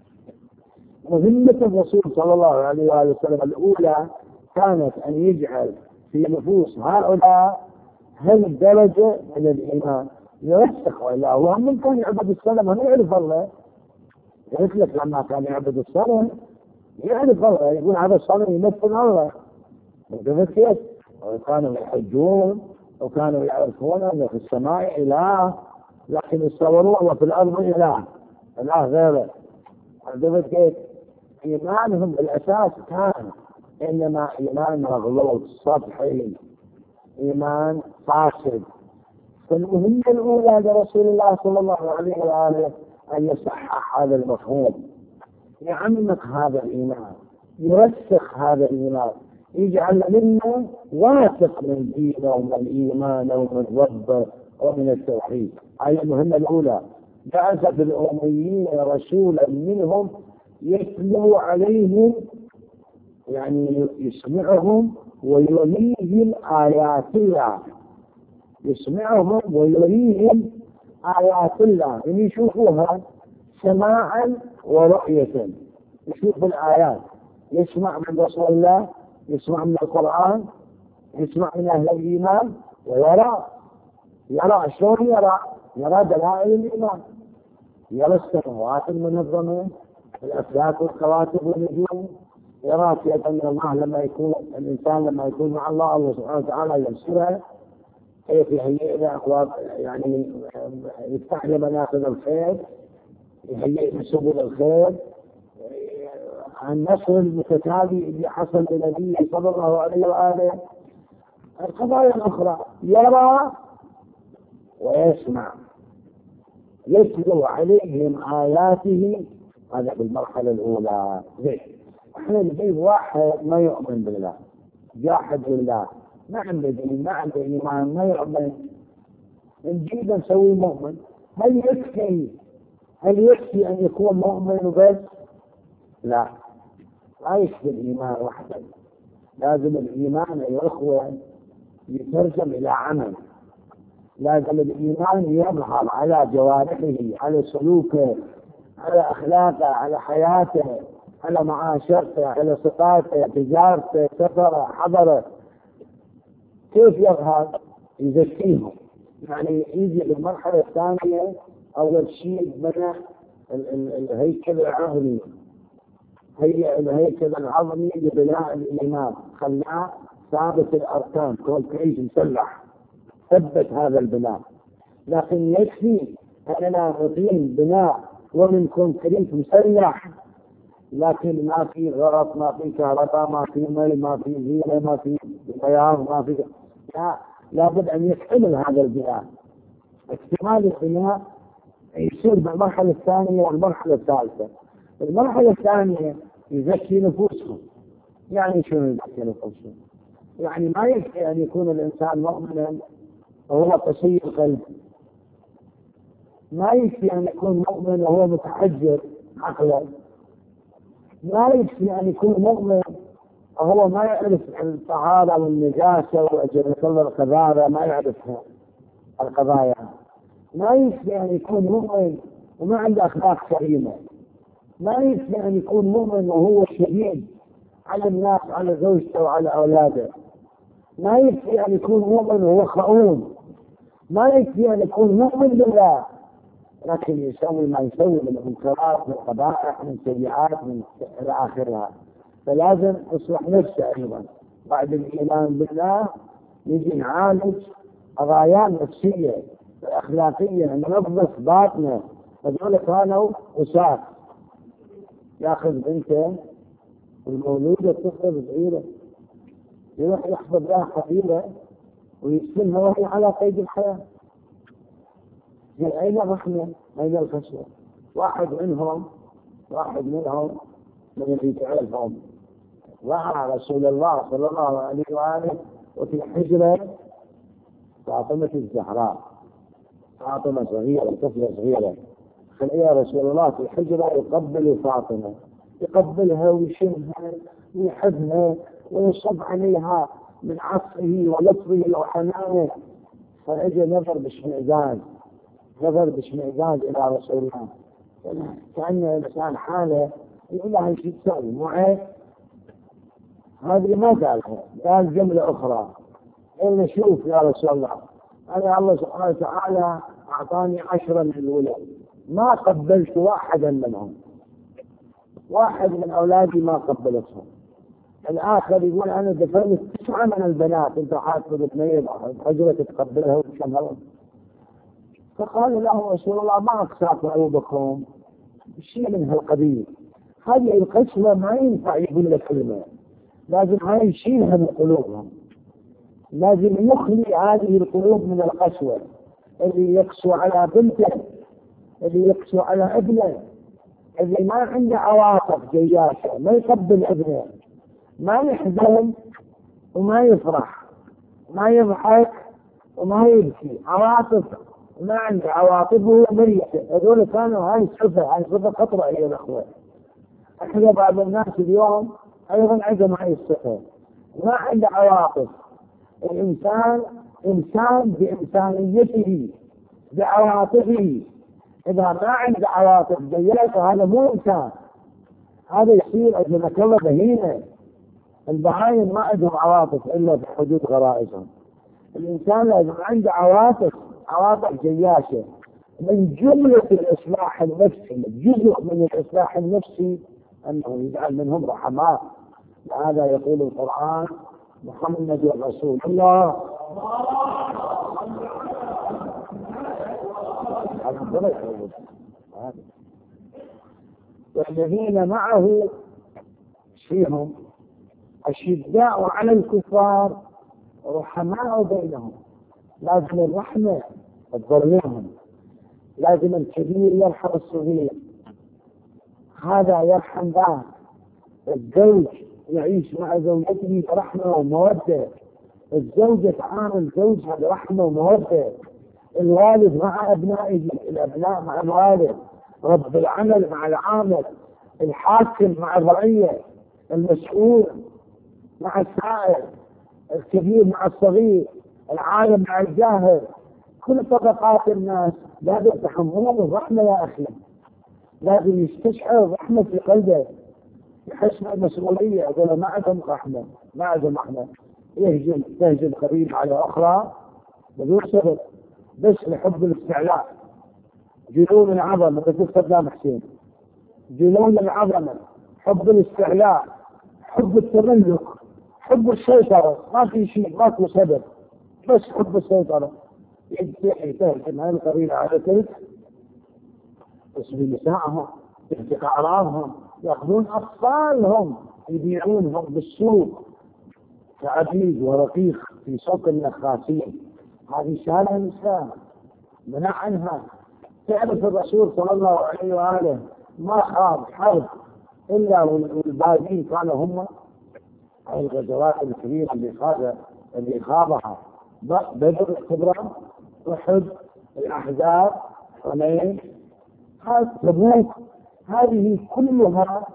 مهمة الرسول صلى الله عليه وآله وسلم الأولى كانت أن يجعل في نفوس هؤلاء هالدرجة من الإيمان يرسخ. وإلا هو من كان يعبد الصنم هم يعرف الله، يعرف لك لما كان يعبد الصنم يعرف الله، يقول هذا الصنم يمثل الله، وكيف كيف؟ وكانوا يحجون وكانوا يعرفون أن في السماء إله، لكن يصوروا الله في الأرض إله غيره. كيف كيف؟ إيمانهم بالأساس كان إنما إيمان مغلوط سطحي، إيمان فاسد. فالمهمة الأولى لرسول الله صلى الله عليه وآله أن يصحح هذا المفهوم، يعمق هذا الإيمان، يرسخ هذا الإيمان، يجعل منا واثق من دينه ومن الإيمان ومن ربه ومن التوحيد. هذه المهمة الأولى. بعث بالأميين رسولا منهم يتلو عليهم، يعني يسمعهم ويريهم آيات الله، يسمعهم ويريهم آيات الله، يعني يشوفوها سماعا ورؤية، يشوف الآيات، يسمع من رسول الله، يسمع من القرآن، يسمع من أهل الإيمان ويرى شلون يرى دلائل الإيمان، يرى السماوات المنظمة الأفلاك والكواكب والنجوم، يرى كيف أن الله لما يكون الإنسان لما يكون مع الله سبحانه وتعالى يبصرها، كيف يهيئ له يعني يفتح له منافذ الخير، يهيئ له سبل الخير، النصر المتتالي اللي حصل لنبيه صلى الله عليه وآله. القضايا الأخرى يرى ويسمع، يتلو عليهم آياته، هذا بالمرحلة الأولى. احنا نجيب واحد ما يؤمن بالله، جاحد بالله، ما عنده دين ما عنده إيمان ما يؤمن، نجيبه نسويه مؤمن. هل يكفي أن يكون مؤمن وبس؟ لا يكفي الإيمان وحده، لازم الإيمان يا إخوة يترجم إلى عمل، لازم الإيمان يظهر على جوارحه، على سلوكه، على أخلاقه، على حياته، على معاشرته، على صفاته، تجارته، سفره، حضره. كيف يظهر؟ يزكيهم، يعني يجي بالمرحلة الثانية أول شيء بنى الهيكل العظمي، الهيكل العظمي لبناء الإيمان، خلاه ثابت الأركان، كونكريت مسلح، ثبت هذا البناء. لكن يكفي أننا نقيم بناء ومن كونكريت مسلح، لكن ما في غرق، ما في كهرباء، ما في ماء، ما في زينة، ما في بياض، ما في لابد أن يكتمل هذا البناء. اكتمال البناء يصير بالمرحلة الثانية والمرحلة الثالثة. المرحلة الثانية يزكي نفوسهم. يعني شنو يزكي نفوسهم؟ يعني ما يكفي أن يكون الإنسان مؤمنا وهو قسي القلب، ما يكفي أن يكون مؤمن وهو متحجر عقلا، ما يكفي أن يكون مؤمن وهو ما يعرف الطهارة والنجاسة وأجل القذارة، ما يعرفها القضايا، ما يكفي أن يكون مؤمن وما عنده أخلاق كريمة، ما يكفي أن يكون مؤمن وهو شديد على الناس، على زوجته وعلى أولاده، ما يكفي أن يكون مؤمن وهو خؤون، ما يكفي أن يكون مؤمن بالله لكن يسوي ما يسوي من منكرات، من قبائح، من سيئات، من إلى آخرها. فلازم يصلح نفسه أيضا بعد الإيمان بالله، يجي نعالج قضايا نفسية أخلاقية، ننظف باطنه. هذول كانوا وساخ. ياخذ بنته المولودة طفلة صغيرة يروح يحفظ لها قبيلة ويسلمها وهي على قيد الحياة. أين الرحمة؟ أين الخشية؟ واحد منهم من اللي تعرفهم رأى رسول الله صلى الله عليه وآله وفي حجرة فاطمة الزهراء، فاطمة صغيرة، طفلة صغيرة، خليها رسول الله في حجرة يقبل فاطمة، يقبلها ويشمها ويحبها ويصب عليها من عطفه ولطفه وحنانه. فأجى نظر باشمئزاز إلى رسول الله، كأن الإنسان حاله يقول له شو تسوي معي؟ هذه ما قالها، قال جملة أخرى، قال شوف يا رسول الله، أنا الله سبحانه وتعالى أعطاني 10 من الولد، ما قبلت واحدا منهم، واحد من أولادي ما قبلتهم. الآخر يقول أنا دفنت 9 من البنات، أنت حاطب بنية حجرة تقبلها وتشملها. فقال له رسول الله ما أقساط عيوبكم شيء من هالقبيل، هذه القسوة ما ينفع يقول لك كلمة، لازم هاي يشيلها من قلوبهم، لازم يخلي هذه القلوب من القسوة. اللي يقسو على بنته، اللي يقسو على ابنه، اللي ما عنده عواطف جياشة، ما يقبل ابنه، ما يحزن وما يفرح، ما يضحك وما يبكي، عواطف ما عنده عواطفه ميتة. هذول كانوا هاي صفة خطرة أيها الأخوة. احنا بعض الناس اليوم أيضا عندهم هاي الصفة، ما عنده عواطف. الإنسان إنسان بإنسانيته بعواطفه، إذا ما عنده عواطف جياشة هذا مو إنسان، هذا يصير أجمك الله بهيمة. البهايم ما عندهم عواطف إلا في حدود غرائزهم. الإنسان لازم عنده عواطف جياشة. من جملة الإصلاح النفسي، جزء من الإصلاح النفسي أنه يجعل منهم رحماء. هذا يقول القرآن محمد رسول الله والذين معه فيهم أشداء على الكفار رحماء بينهم. لازم الرحمة تضرهم، لازم الكبير يرحم الصغير، هذا يرحم ذاك. الزوج يعيش مع زوجته برحمة ومودة، الزوجة تعامل زوجها برحمة ومودة، الوالد مع أبنائه، الأبناء مع الوالد، رب العمل مع العامل، الحاكم مع الرعية، المسؤول مع السائل، الكبير مع الصغير، العالم مع الجاهل. كل طبقات الناس لازم يتحملون الرحمة يا أخي، لازم يستشعر الرحمة في قلبه، يحس بالمسؤولية. يقول ما عندهم رحمة، ما عندهم رحمة، تهجم قبيلة على أخرى بدون سبب، بس لحب الاستعلاء. جنون العظمة مثل صدام حسين، جنون العظمة، حب الاستعلاء، حب التملك، حب السيطرة، ما في شيء، ما في سبب، بس حب السيطرة. تهجم هذه القبيلة على تلك، تسبي نساءهم، تهتك أعراضهم، يأخذون أطفالهم يبيعونهم بالسوق كعبيد ورقيق في سوق النخاسين. هذه شارع الإسلام منع عنها. تعرف الرسول صلى الله عليه وآله ما خاض حرب إلا والباقين كانوا هم الغزوات الكبيرة اللي خاضها بدر الكبرى، أحد، الأحزاب، حنين، تبوك، هذه كلها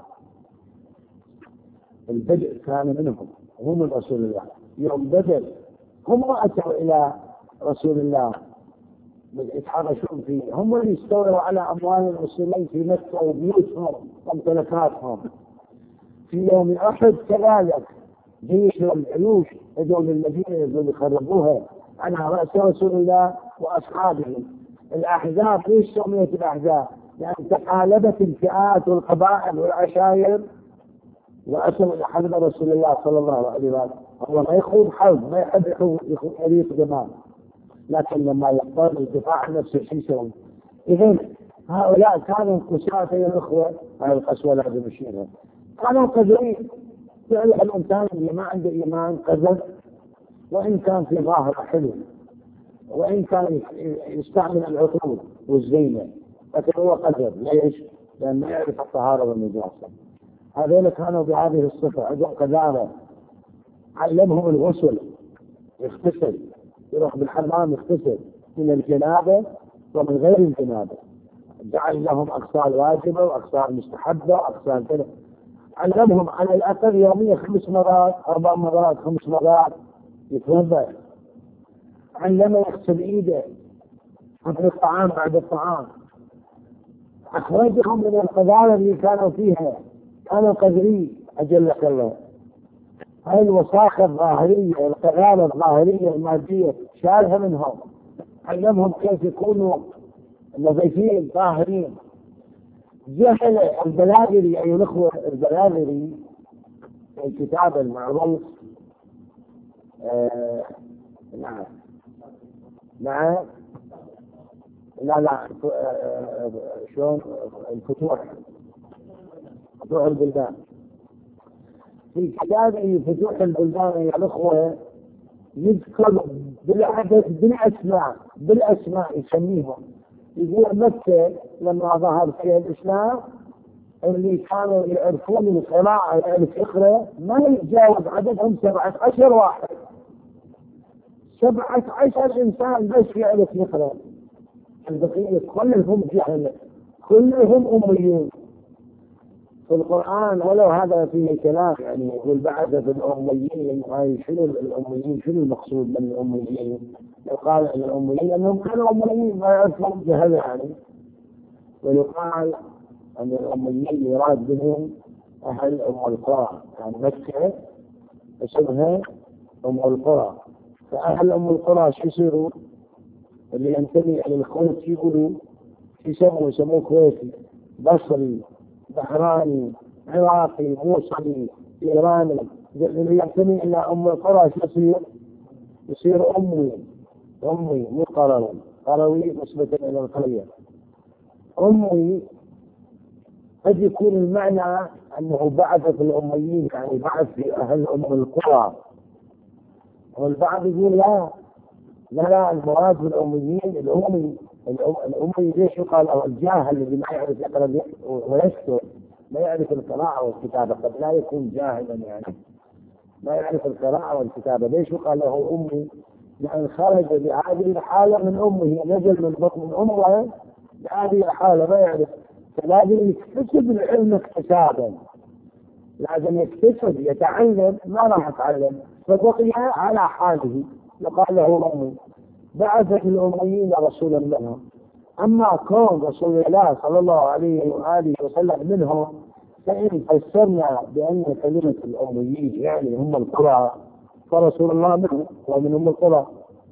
البدء كان منهم، هم رسول الله. يوم بدر هم أتوا إلى رسول الله يتحرشون فيه، هم اللي استولوا على أموال المسلمين في مكة وبيوتهم وممتلكاتهم. في يوم أحد كذلك جيش الجيوش هذول المدينة اللي خربوها على رأس رسول الله وأصحابه. الأحزاب ليش سميت الأحزاب؟ لأن تقالبت الفئات والقبائل والعشائر وأتوا إلى حرب رسول الله صلى الله عليه وسلم. هو ما يخوض حرب، ما يحب يخوض حريق دماء، لكن لما يضطر الدفاع عن نفسه شو يسوي؟ إذن هؤلاء كانوا قساة يا الأخوة، هاي القسوة لازم نشيلها. كانوا قذرين، يعني الإنسان اللي ما عنده إيمان قذر، وإن كان في ظاهر حلو، وإن كان يستعمل العطور والزينة، لكن هو قذر. ليش؟ لأن ما يعرف الطهارة والنجاسة. هذول كانوا بهذه الصفة، عندهم قذارة. علمهم الغسل، يغتسل، يروح بالحمام يغتسل من الجنابة ومن غير الجنابة. جعل لهم أغسال واجبة وأغسال مستحبة وأغسال كذا. علمهم على الأقل يوميا 5 مرات، 4 مرات، 5 مرات يتوضأ. علمه يغسل إيده قبل الطعام بعد الطعام. أخرجهم من القذارة اللي كانوا فيها، كانوا قذرين أجلك الله. هاي الوساخة الظاهرية، القذارة الظاهرية المادية شالها منهم. علمهم كيف يكونوا نظيفين طاهرين. جهل البلاغري أيها الأخوة، البلاغري الكتاب المعروف نعم لا شلون الفتوح البلدان. في كتابه فتوح البلدان يا الأخوة يذكر بالعدد بالأسماء يسميهم. يقول مكة لما ظهر فيها الإسلام اللي كانوا يعرفون القراءة يعرف يقرأ ما يتجاوز عددهم 17 واحد. 17 إنسان بس يعرف يقرأ، البقية كلهم جهلة، كلهم أميون. في القرآن ولو هذا فيه كلام، يعني يقول بعث في الأميين، هاي شنو الأميين؟ شنو المقصود من الأميين؟ يقال أن الأميين أنهم كانوا أميين ما يعرفون جهل يعني. ويقال أن الأميين يراد بهم أهل أم القرى، يعني مكة اسمها أم القرى. فأهل أم القرى شو يصيروا؟ اللي ينتمي إلى الكويت يقولوا يسموه كويتي، بصري، بحراني، عراقي، موصلي، إيراني. اللي ينتمي إلى أم القرى شو يصير أمي مو قروي نسبة إلى القرية. أمي قد يكون المعنى أنه بعث في الأميين، يعني بعث في أهل أم القرى. والبعض يقول لا المراد بالأميين الأمي ليش يقال أو الجاهل الذي ما يعرف يقرأ ويكتب، ما يعرف القراءة والكتابة. قد لا يكون جاهلا يعني ما يعرف القراءة والكتابة. ليش يقال له أمي؟ لأن خرج بهذه الحالة من أمه، نزل من بطن أمه بهذه الحالة ما يعرف، فلازم يكتسب العلم اكتسابا، لازم يكتسب يتعلم، ما راح يتعلم فبقي على حاله. يقال له أمي. بعثت الأميين رسولا منهم. أما كون رسول الله صلى الله عليه وآله وسلم منهم، فإن فسرنا بأن كلمة الأميين يعني هم القرى، فرسول الله منهم ومن أم القرى.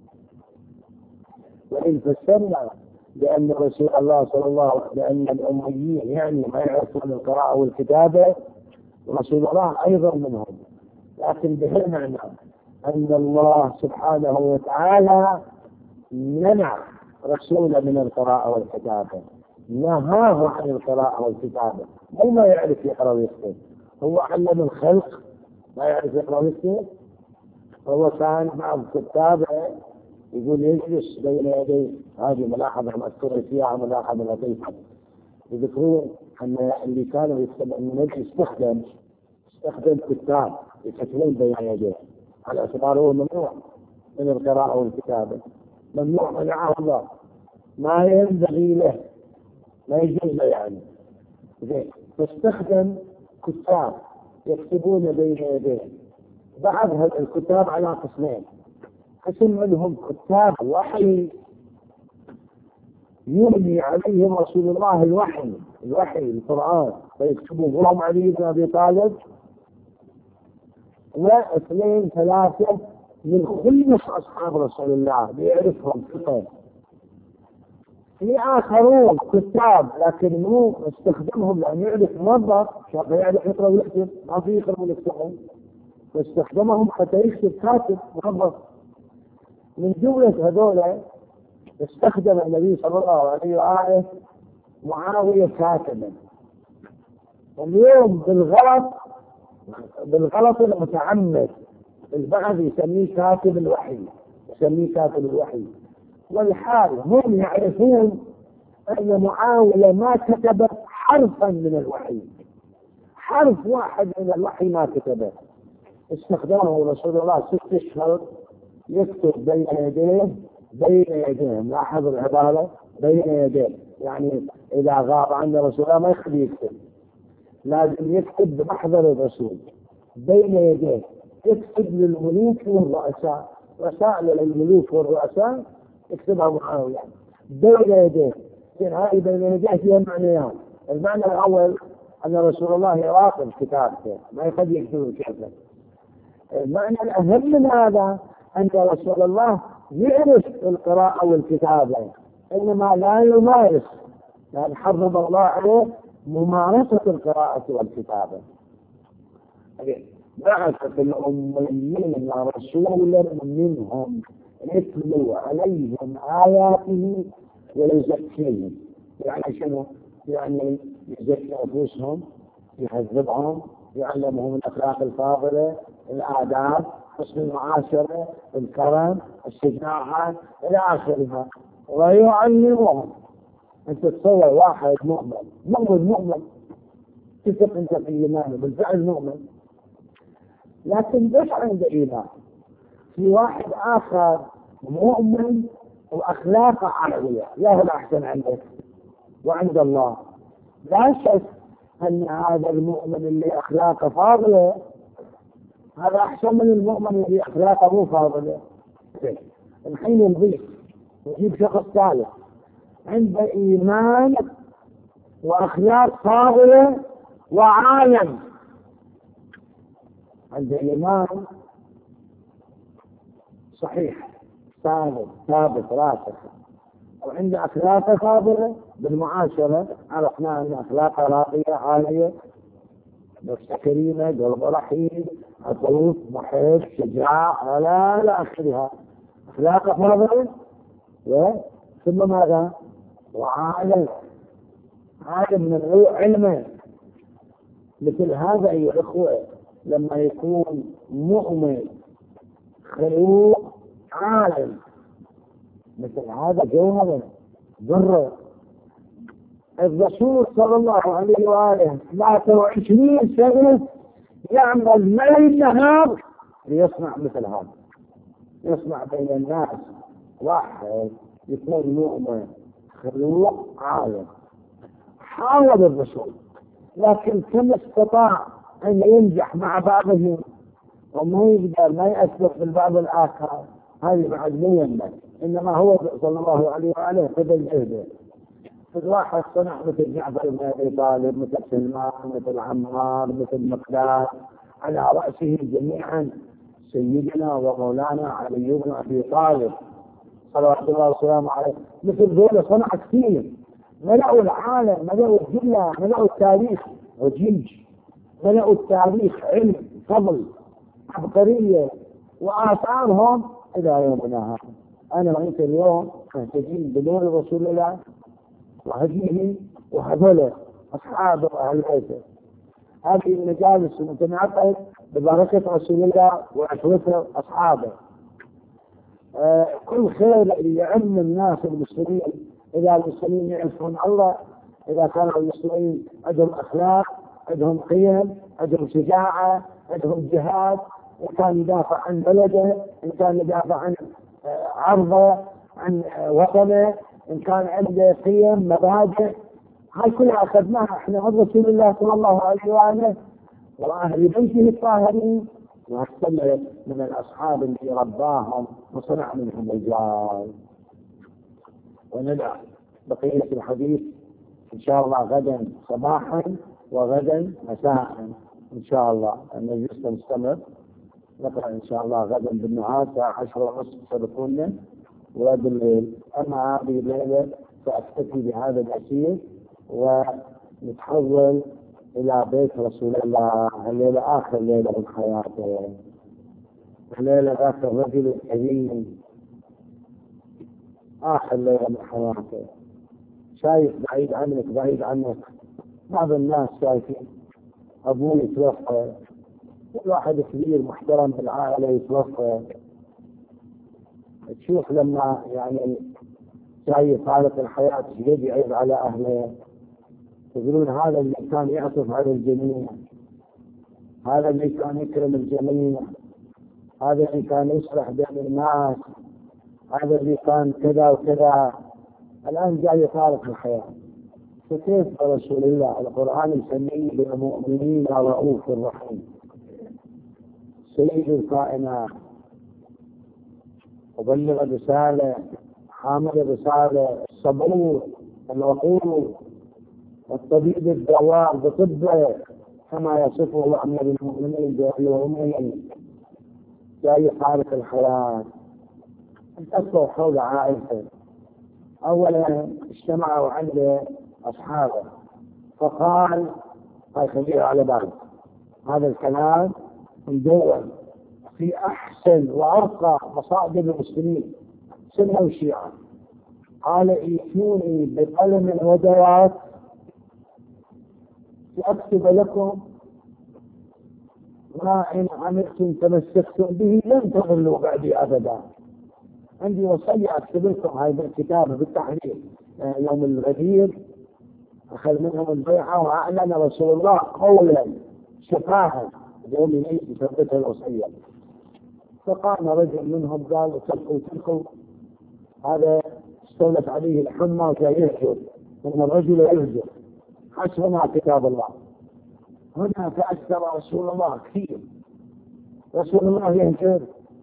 وإن فسرنا بأن رسول الله صلى الله عليه وسلم بأن الأميين يعني ما يعرفون القراءة والكتابة، رسول الله أيضا منهم. لكن بهالمعنى أن الله سبحانه وتعالى منع رسولا من القراءة والكتابة، نهاه عن القراءة والكتابة. هو ما يعرف يقرأ ويكتب، هو علم الخلق ما يعرف يقرأ ويكتب. هو كان بعض كتابه يقول يجلس بين يديه، هذه ملاحظة مذكورة فيها ملاحظة لطيفة، يذكرون أن اللي كانوا يكتب أن النبي استخدم كتاب يكتبون بين يديه على اعتباره ممنوع من القراءة والكتابة، ممنوع من عرضه، ما ينبغي له، ما يجوز له يعني. فاستخدم كتاب يكتبون بين يديه. بعض الكتاب على قسمين: قسم منهم كتاب وحي يملي عليهم رسول الله الوحي القرآن فيكتبون، وهم علي بن أبي طالب، واثنين ثلاثة من خلص أصحاب رسول الله بيعرفهم فقه. في آخرون كتاب لكن مو استخدمهم لأن يعرف موظف شاف يعرف يقرأ ويكتب، ما في يقرأ ويكتبهم، فاستخدمهم حتى يكتب كاتب موظف. من جملة هذولا استخدم النبي صلى الله عليه وآله معاوية كاتبا. اليوم بالغلط المتعمد البعض يسميه كاتب الوحي، والحال هم يعرفون أن معاوية ما كتب حرفا من الوحي، حرف واحد من الوحي ما كتبه. استخدمه رسول الله 6 أشهر يكتب بين يديه، لاحظ العبارة بين يديه، يعني إذا غاب عن رسول الله ما يخليه يكتب، لازم يكتب بمحضر الرسول بين يديه، يكتب للملوك والرؤساء، رسائل للملوك والرؤساء يكتبها معاوية بين يديه. هذه بين يديه فيها معنيان: المعنى الأول أن رسول الله يراقب كتابته ما يقدر يكتب كتابه. المعنى الأهم من هذا أن رسول الله يعرف القراءة والكتابة، إنما لا يمارس، يعني حرم الله عليه ممارسة القراءة والكتابة. بعث الأميين رسولا منهم يتلو عليهم آياته ويزكيهم. يعني شنو؟ يعني يزكي أنفسهم، يهذبهم، يعلمهم الأخلاق الفاضلة، الآداب، حسن المعاشرة، الكرم، الشجاعة إلى آخرها، ويعلمهم. أنت تصور واحد مؤمن تثق أنت في إيمانه بالفعل مؤمن، لكن ليش عنده إيمان؟ في واحد آخر مؤمن وأخلاقه عالية، لا هو الأحسن عندك وعند الله. لا شك أن هذا المؤمن اللي أخلاقه فاضلة هذا أحسن من المؤمن اللي أخلاقه مو فاضلة. الحين نجيب شخص ثالث عنده إيمان وأخلاق فاضلة وعالم، عنده إيمان صحيح ثابت راسخ، وعنده أخلاق فاضلة بالمعاشرة، عرفنا أن أخلاقه راقية عالية، نفس كريمة، قلب رحيم، عطوف، محب، شجاع، لا آخرها، أخلاقه فاضلة. ثم ماذا؟ وعالم من علمه. مثل هذا أيها الأخوة لما يكون مؤمن خلوق عالم، مثل هذا جوهر ضره. الرسول صلى الله عليه وآله 23 سنة يعمل ليل نهار ليصنع مثل هذا، يصنع بين الناس واحد يكون مؤمن خلوق عالم. حاول الرسول لكن كم استطاع أن ينجح مع بعضهم وما يقدر، ما يأثر في البعض الآخر، هذه بعد مو يمنع، إنما هو صلى الله عليه وآله قبل جهده. الواحد صنع مثل جعفر بن أبي طالب، مثل سلمان، مثل عمار، مثل مقداد، على رأسه جميعا سيدنا ومولانا علي بن أبي طالب صلوات الله وسلامه عليه. مثل ذولا صنع كثير، ملأوا العالم، ملأوا الدنيا، ملأوا التاريخ وجيج، ملأوا التاريخ علم، فضل، عبقرية، وآثارهم إلى يومنا هذا. أنا رأيت اليوم محتاجين بدون رسول الله وهديه وهذول أصحاب أهل بيته. هذه المجالس المتنعقد ببركة رسول الله وعشرته أصحابه. كل خير اللي يعم الناس المسلمين إذا المسلمين يعرفون الله إذا كانوا المسلمين عندهم أخلاق، عندهم قيم، عندهم شجاعة، عندهم جهاد، إن كان يدافع عن بلده، إن كان يدافع عن عرضه، عن وطنه، إن كان عنده قيم مبادئ، هاي كلها أخذناها إحنا عن رسول الله صلى الله عليه وآله وأهل بيته الطاهرين، وهالسلة من الأصحاب اللي رباهم وصنع منهم رجال. وندع بقية الحديث إن شاء الله غدا صباحا وغدا مساء إن شاء الله. المجلس مستمر، نقرأ إن شاء الله غدا بالنهار الساعة 10:30 تسبقونا وبالليل. أما هذه الليلة سأكتفي بهذا الأسير ونتحول إلى بيت رسول الله. الليلة آخر ليلة من حياته، الليلة ذاك الرجل الكريم، آخر ليلة من حياته. شايف بعيد عنك بعيد عنك، بعض الناس شايفين أبوه يتوفى، واحد كبير محترم بالعائلة يتوفى، تشوف لما يعني شايف خالق الحياة شديد يعيب على أهله، يقولون هذا اللي كان يعطف على الجميع، هذا اللي كان يكرم الجميع، هذا اللي كان يصلح بين الناس، هذا اللي كان كذا وكذا، الآن جاي خالق الحياة. فكيف رسول الله القرآن يسميه بالمؤمنين رؤوف رحيم، سيد الكائنات، مبلغ الرسالة، حامل الرسالة، الصبور، الوقور، والطبيب الدوار بطبه كما يصفه أمير المؤمنين بيومين، جاي خالق الحياة. انتصروا حول عائلته. أولا اجتمعوا عند أصحابه فقال، هاي خليه على بالك، هذا الكلام مدون في أحسن وأرقى مصائب المسلمين سنة وشيعة. قال ائتوني بقلم ودوات لأكتب لكم ما إن عملتم تمسكتم به لن تضلوا بعدي أبدا. عندي وصية أكتب لكم هاي بالكتاب بالتحرير. يوم الغدير أخذ منهم البيعة وأعلن رسول الله قولا شفاها يوم العيد يثبتها الوصية. فقام رجل منهم قال تلقوا هذا استولت عليه الحمى وكان يهجر، إن الرجل يهجر حسب ما كتاب الله. هنا تأثر رسول الله كثير. رسول الله يهجر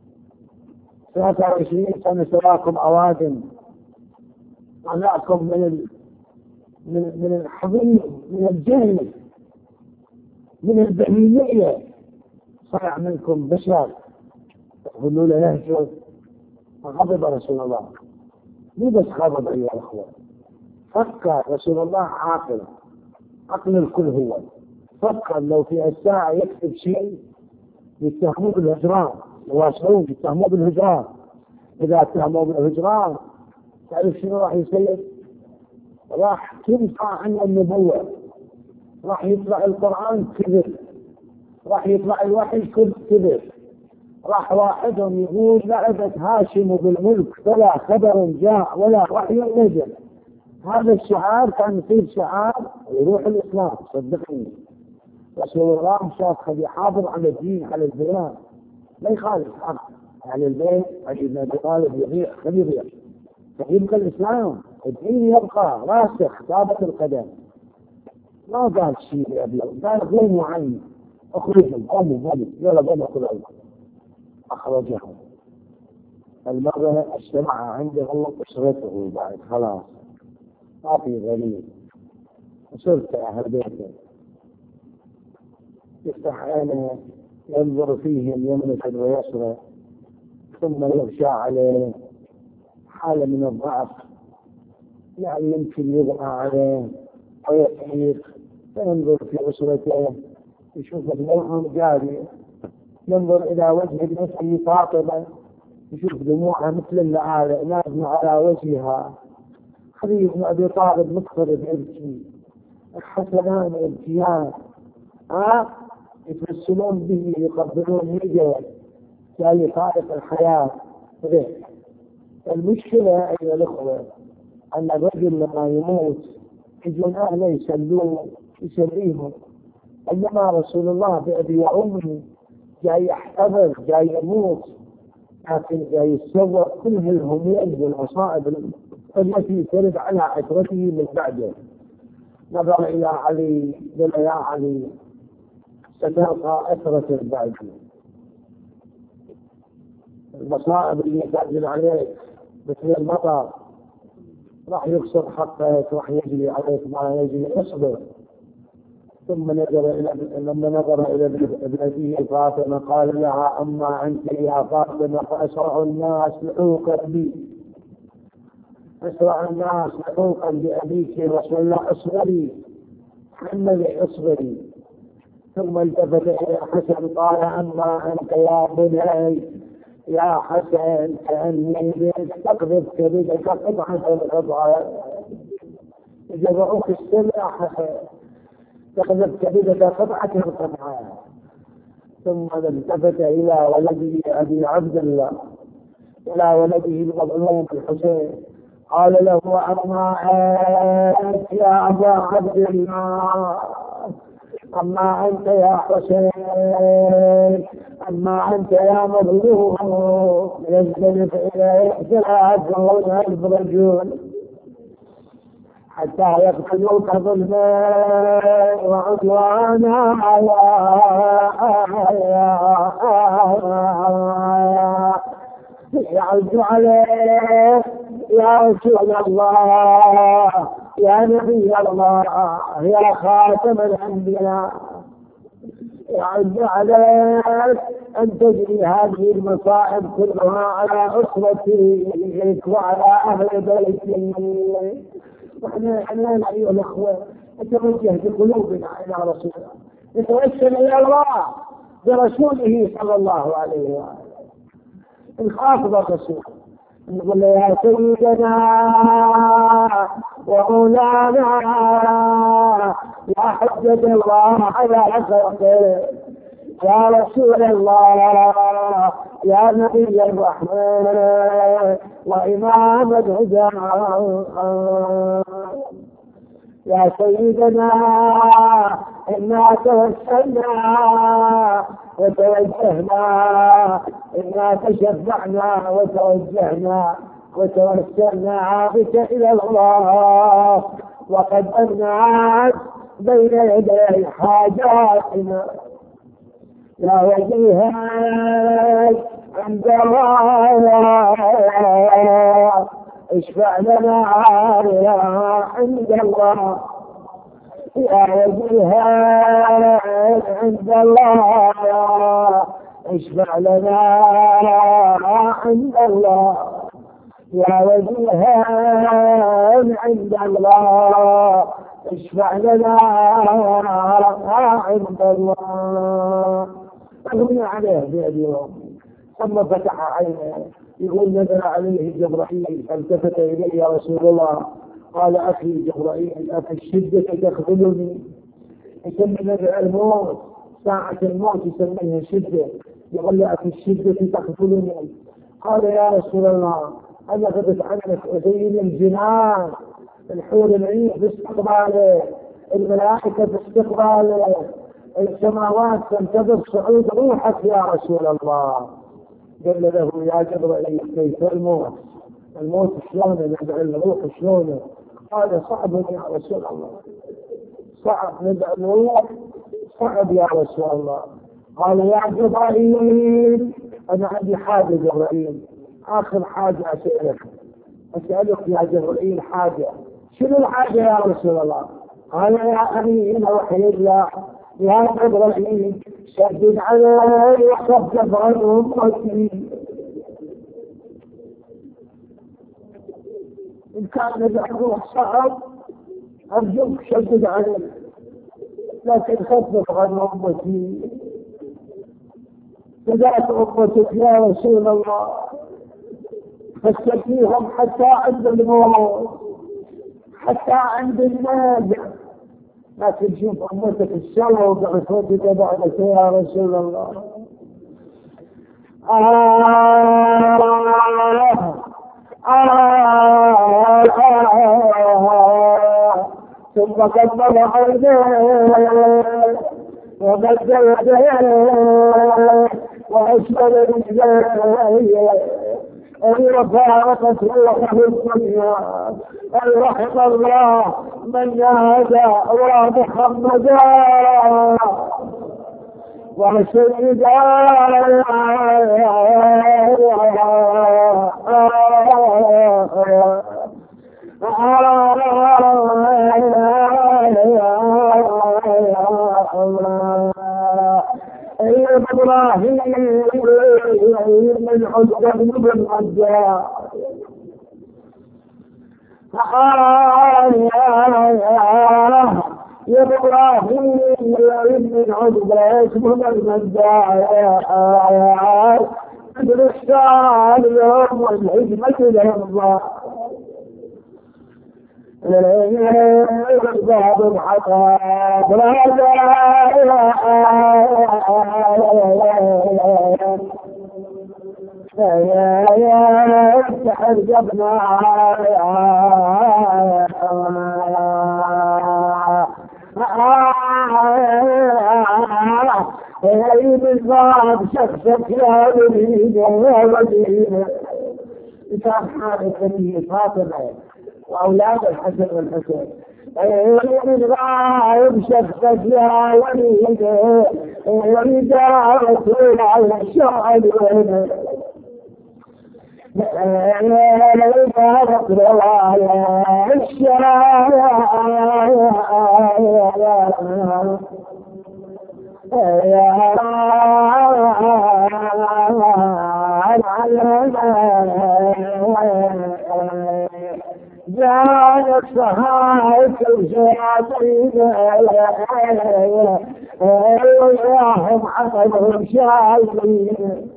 23 سنة سواكم أوادم، طلعكم من الحضيض، من الجهل، من البهيمية، صنع منكم بشر تقولوا له يهجر. فغضب رسول الله، مو بس غضب أيها الأخوة، فكر رسول الله عاقل، عقل الكل هو. فكر لو في الساعة يكتب شيء يتهموه بالهجران، يواصلون يتهموه بالهجران. إذا اتهموه بالهجران تعرف شنو راح يصير؟ راح تنفع عن النبوة، راح يطلع القرآن كذب، راح يطلع الوحي كذب، راح واحدهم يقول لعبت هاشم بالملك فلا خبر جاء ولا وحي نزل. هذا الشعار كان يصير شعار يروح الإسلام. صدقني رسول الله شاف خلي يحافظ على الدين على البلاد، لا يخالف حق على البيت. علي بن أبي طالب يضيع خلي يضيع، فيبقى الإسلام الدين يبقى راسخ ثابت القدم. ما قال شيء لأبي، قال قوموا عني، اخرجهم قوموا عني، يلا قوموا اخرجهم. أخرجهم. المرة اجتمع عنده أسرته بعد خلاص ما في غريب، أسرته أهل بيته، يفتح عينه ينظر فيهم يمنة ويسرى، ثم يغشى عليه حالة من الضعف، يعني يمكن يضغى عليه ويحيق، فينظر في أسرته يشوف دموعهم جارية، ينظر إلى وجه ابنته فاطمة يشوف دموعها مثل اللعالة نازمة على وجهها. علي بن أبي طالب مضطرب يبكي، الحسنان يبكيان، يتوسلون به يقبلون يده، جاي خالق الحياة. المشكلة أيها الأخوة أن الرجل لما يموت يجون أهله يسليهم. إنما رسول الله بأبي وأمي جاي يحتضر، جاي يموت، لكن جاي يتصور كل الهموم والمصائب التي ترد على عترته من بعده. نظر إلى علي قال يا علي ستلقى أثرة بعد المصائب اللي تنزل عليك مثل المطر، راح يكسر حقك، راح يجري عليك ما يجري، اصبر. ثم لما نظر إلى ابنته فاطمة قال لها أما أنت يا فاطمة فأسرع الناس لحوقا بي، أسرع الناس لحوقا بأبيك رسول الله، اصبري محمد اصبري. ثم التفت إلى حسن قال أما أنت يا بني يا حسن كأني تقذف كبدك قطعة القطعة، جرعوك السمع حسن تقذف كبدك قطعة القطعة. ثم التفت إلى ولده أبي عبد الله، إلى ولده المظلوم الحسين، قال له أما أنت يا أبا عبد الله، أما أنت يا حسين، أما أنت يا مظلوم يزدلف إليه 30,000 رجل حتى يقتلوك ظلما وعدوانا يعز عليه يا رسول الله يا نبي الله يا خاتم الأنبياء، يعز عليك أن تجري هذه المصائب كلها على أسرتي وعلى أهل بيتي. وإحنا أيها الأخوة نتوجه بقلوبنا إلى رسول الله، نتوسل إلى الله برسوله صلى الله عليه وآله، نخاطب الرسول نقول يا سيدنا ومولانا يا حجة الله على خلقه، يا رسول الله يا نبي الرحمن وإمام الهدى، يا سيدنا إنا توسلنا وتوجهنا، إنا تشفعنا وتوجهنا وتوسلنا بك إلى الله وقدمنا بين يدي حاجاتنا يا وجيها عند الله، اشفع لنا عند الله يا وجيها عند الله، اشفع لنا عند الله يا وجيها عند الله، اشفع لنا عند الله. أغني عليه بأبي وأمي. ثم فتح عينه يقول نزل عليه جبرائيل فالتفت إليه يا رسول الله قال أخي جبرائيل أفي الشدة تخذلني، يسمى الموت ساعة الموت يسميها شدة، يقول له أفي الشدة تخذلني. قال يا رسول الله أنا غبت عنك أزين الجنان، الحور العين باستقباله، الملائكة باستقباله، السماوات تنتظر صعود روحك يا رسول الله. قال له يا جبرائيل كيف الموت؟ الموت شلونه؟ ندعي الروح شلونه؟ قال صعب يا رسول الله، صعب ندعي الروح، صعب يا رسول الله. قال يا جبرائيل أنا عندي حاجة جبرائيل، آخر حاجة أسألك يا جبرائيل حاجة. شنو الحاجة يا رسول الله؟ قال يا أمين وحي الله يا جبرائيل شدد علي وخفف عن أمتي، إن كان الروح صعب أرجوك شدد علي لكن خفف عن أمتي، فذات أمتك يا رسول الله فاستكفيهم حتى عند الموت، حتى عند الموت، لكن شوف أمتك الشر وضعفتك بعدك يا رسول الله. ثم قبل عينيه وبدل يديه وأشبل رجليه أي رفاقة روحه الدنيا أي رحم الله من نادى الله محمدا وسيدا إبراهيم من حسن بن عجاء يا إبراهيم من عجاء اسمه المجاء الرسال يوم والحكمة لله الباب الحقاب لا يا تحجبنا هاي بالباب شخصك يا وليد يا وليد كان حالة بني فاطمة وأولاد الحسن والحسين الغايب شخصك يا وليد وليد رسول على الشعب ليس رسول الله جاء الصحائف الشياطين وياهم عقلهم شايفين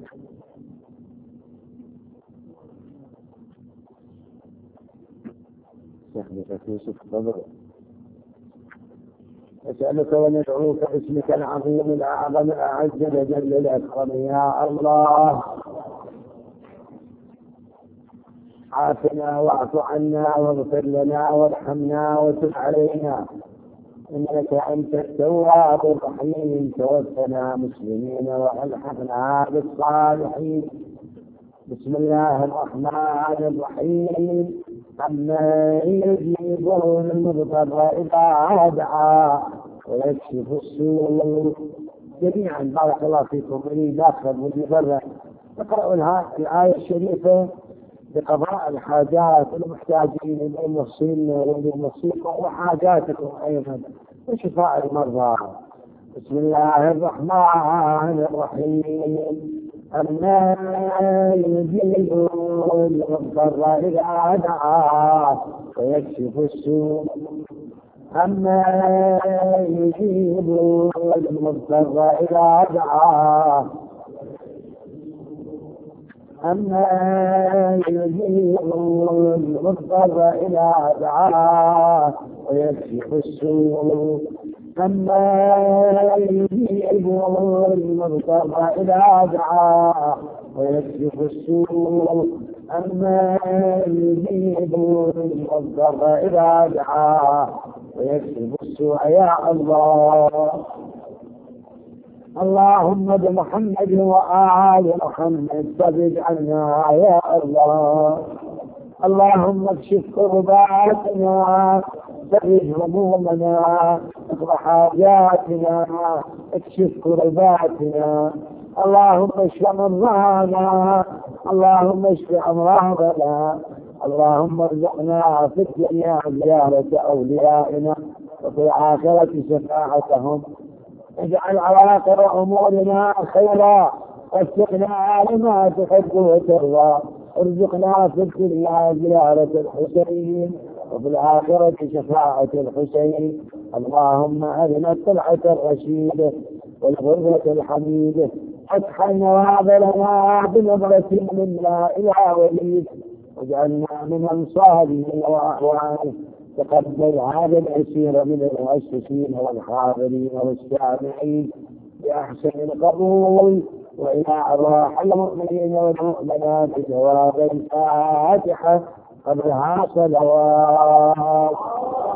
يوسف صدر أسألك وندعوك باسمك العظيم الأعظم الأعز الأجل الأكرم يا الله عافنا واعف عنا واغفر لنا وارحمنا وتب علينا إنك أنت التواب الرحيم توفنا مسلمين والحقنا بالصالحين بسم الله الرحمن الرحيم عما يجيبون المضطر إذا دعا ويكشف السوء جميعا بارك الله فيكم اللي داخل واللي برا اقرأوا الآية الشريفة بقضاء الحاجات المحتاجين للمصين وللمصيبة وحاجاتكم أيضا وشفاء المرضى. بسم الله الرحمن الرحيم أما يجيب المضطر إذا دعاه ويكشف السوء أما يجيب المضطر إذا دعاه أما يجيب المضطر إذا دعاه ويكشف السوء أما يجيب المضطر إذا دعاه ويكشف السوء أما يجيب المضطر إذا دعاه ويكشف السوء يا الله. اللهم بمحمد وآل محمد فرج عنا يا الله. اللهم اكشف كرباتنا فرج همومنا اقض حاجاتنا اكشف كرباتنا. اللهم اشف مرضانا اللهم اشف امراضنا. اللهم ارزقنا في الدنيا زيارة اوليائنا وفي الآخرة شفاعتهم. اجعل عواقب امورنا خيرا واتقنا لما تحب وترضى. ارزقنا في الدنيا زيارة الحسين وفي الآخرة شفاعة الحسين. اللهم أرنا الطلعة الرشيدة والغربة الحميدة فتح نواظرنا بنظرة منا إلى وليد واجعلنا من أنصاره وأعوانه. تقبل هذا العسير من المؤسسين والحاضرين والسامعين بأحسن القبول وإلى أرواح المؤمنين والمؤمنات جواب الفاتحة قبلها صلوات.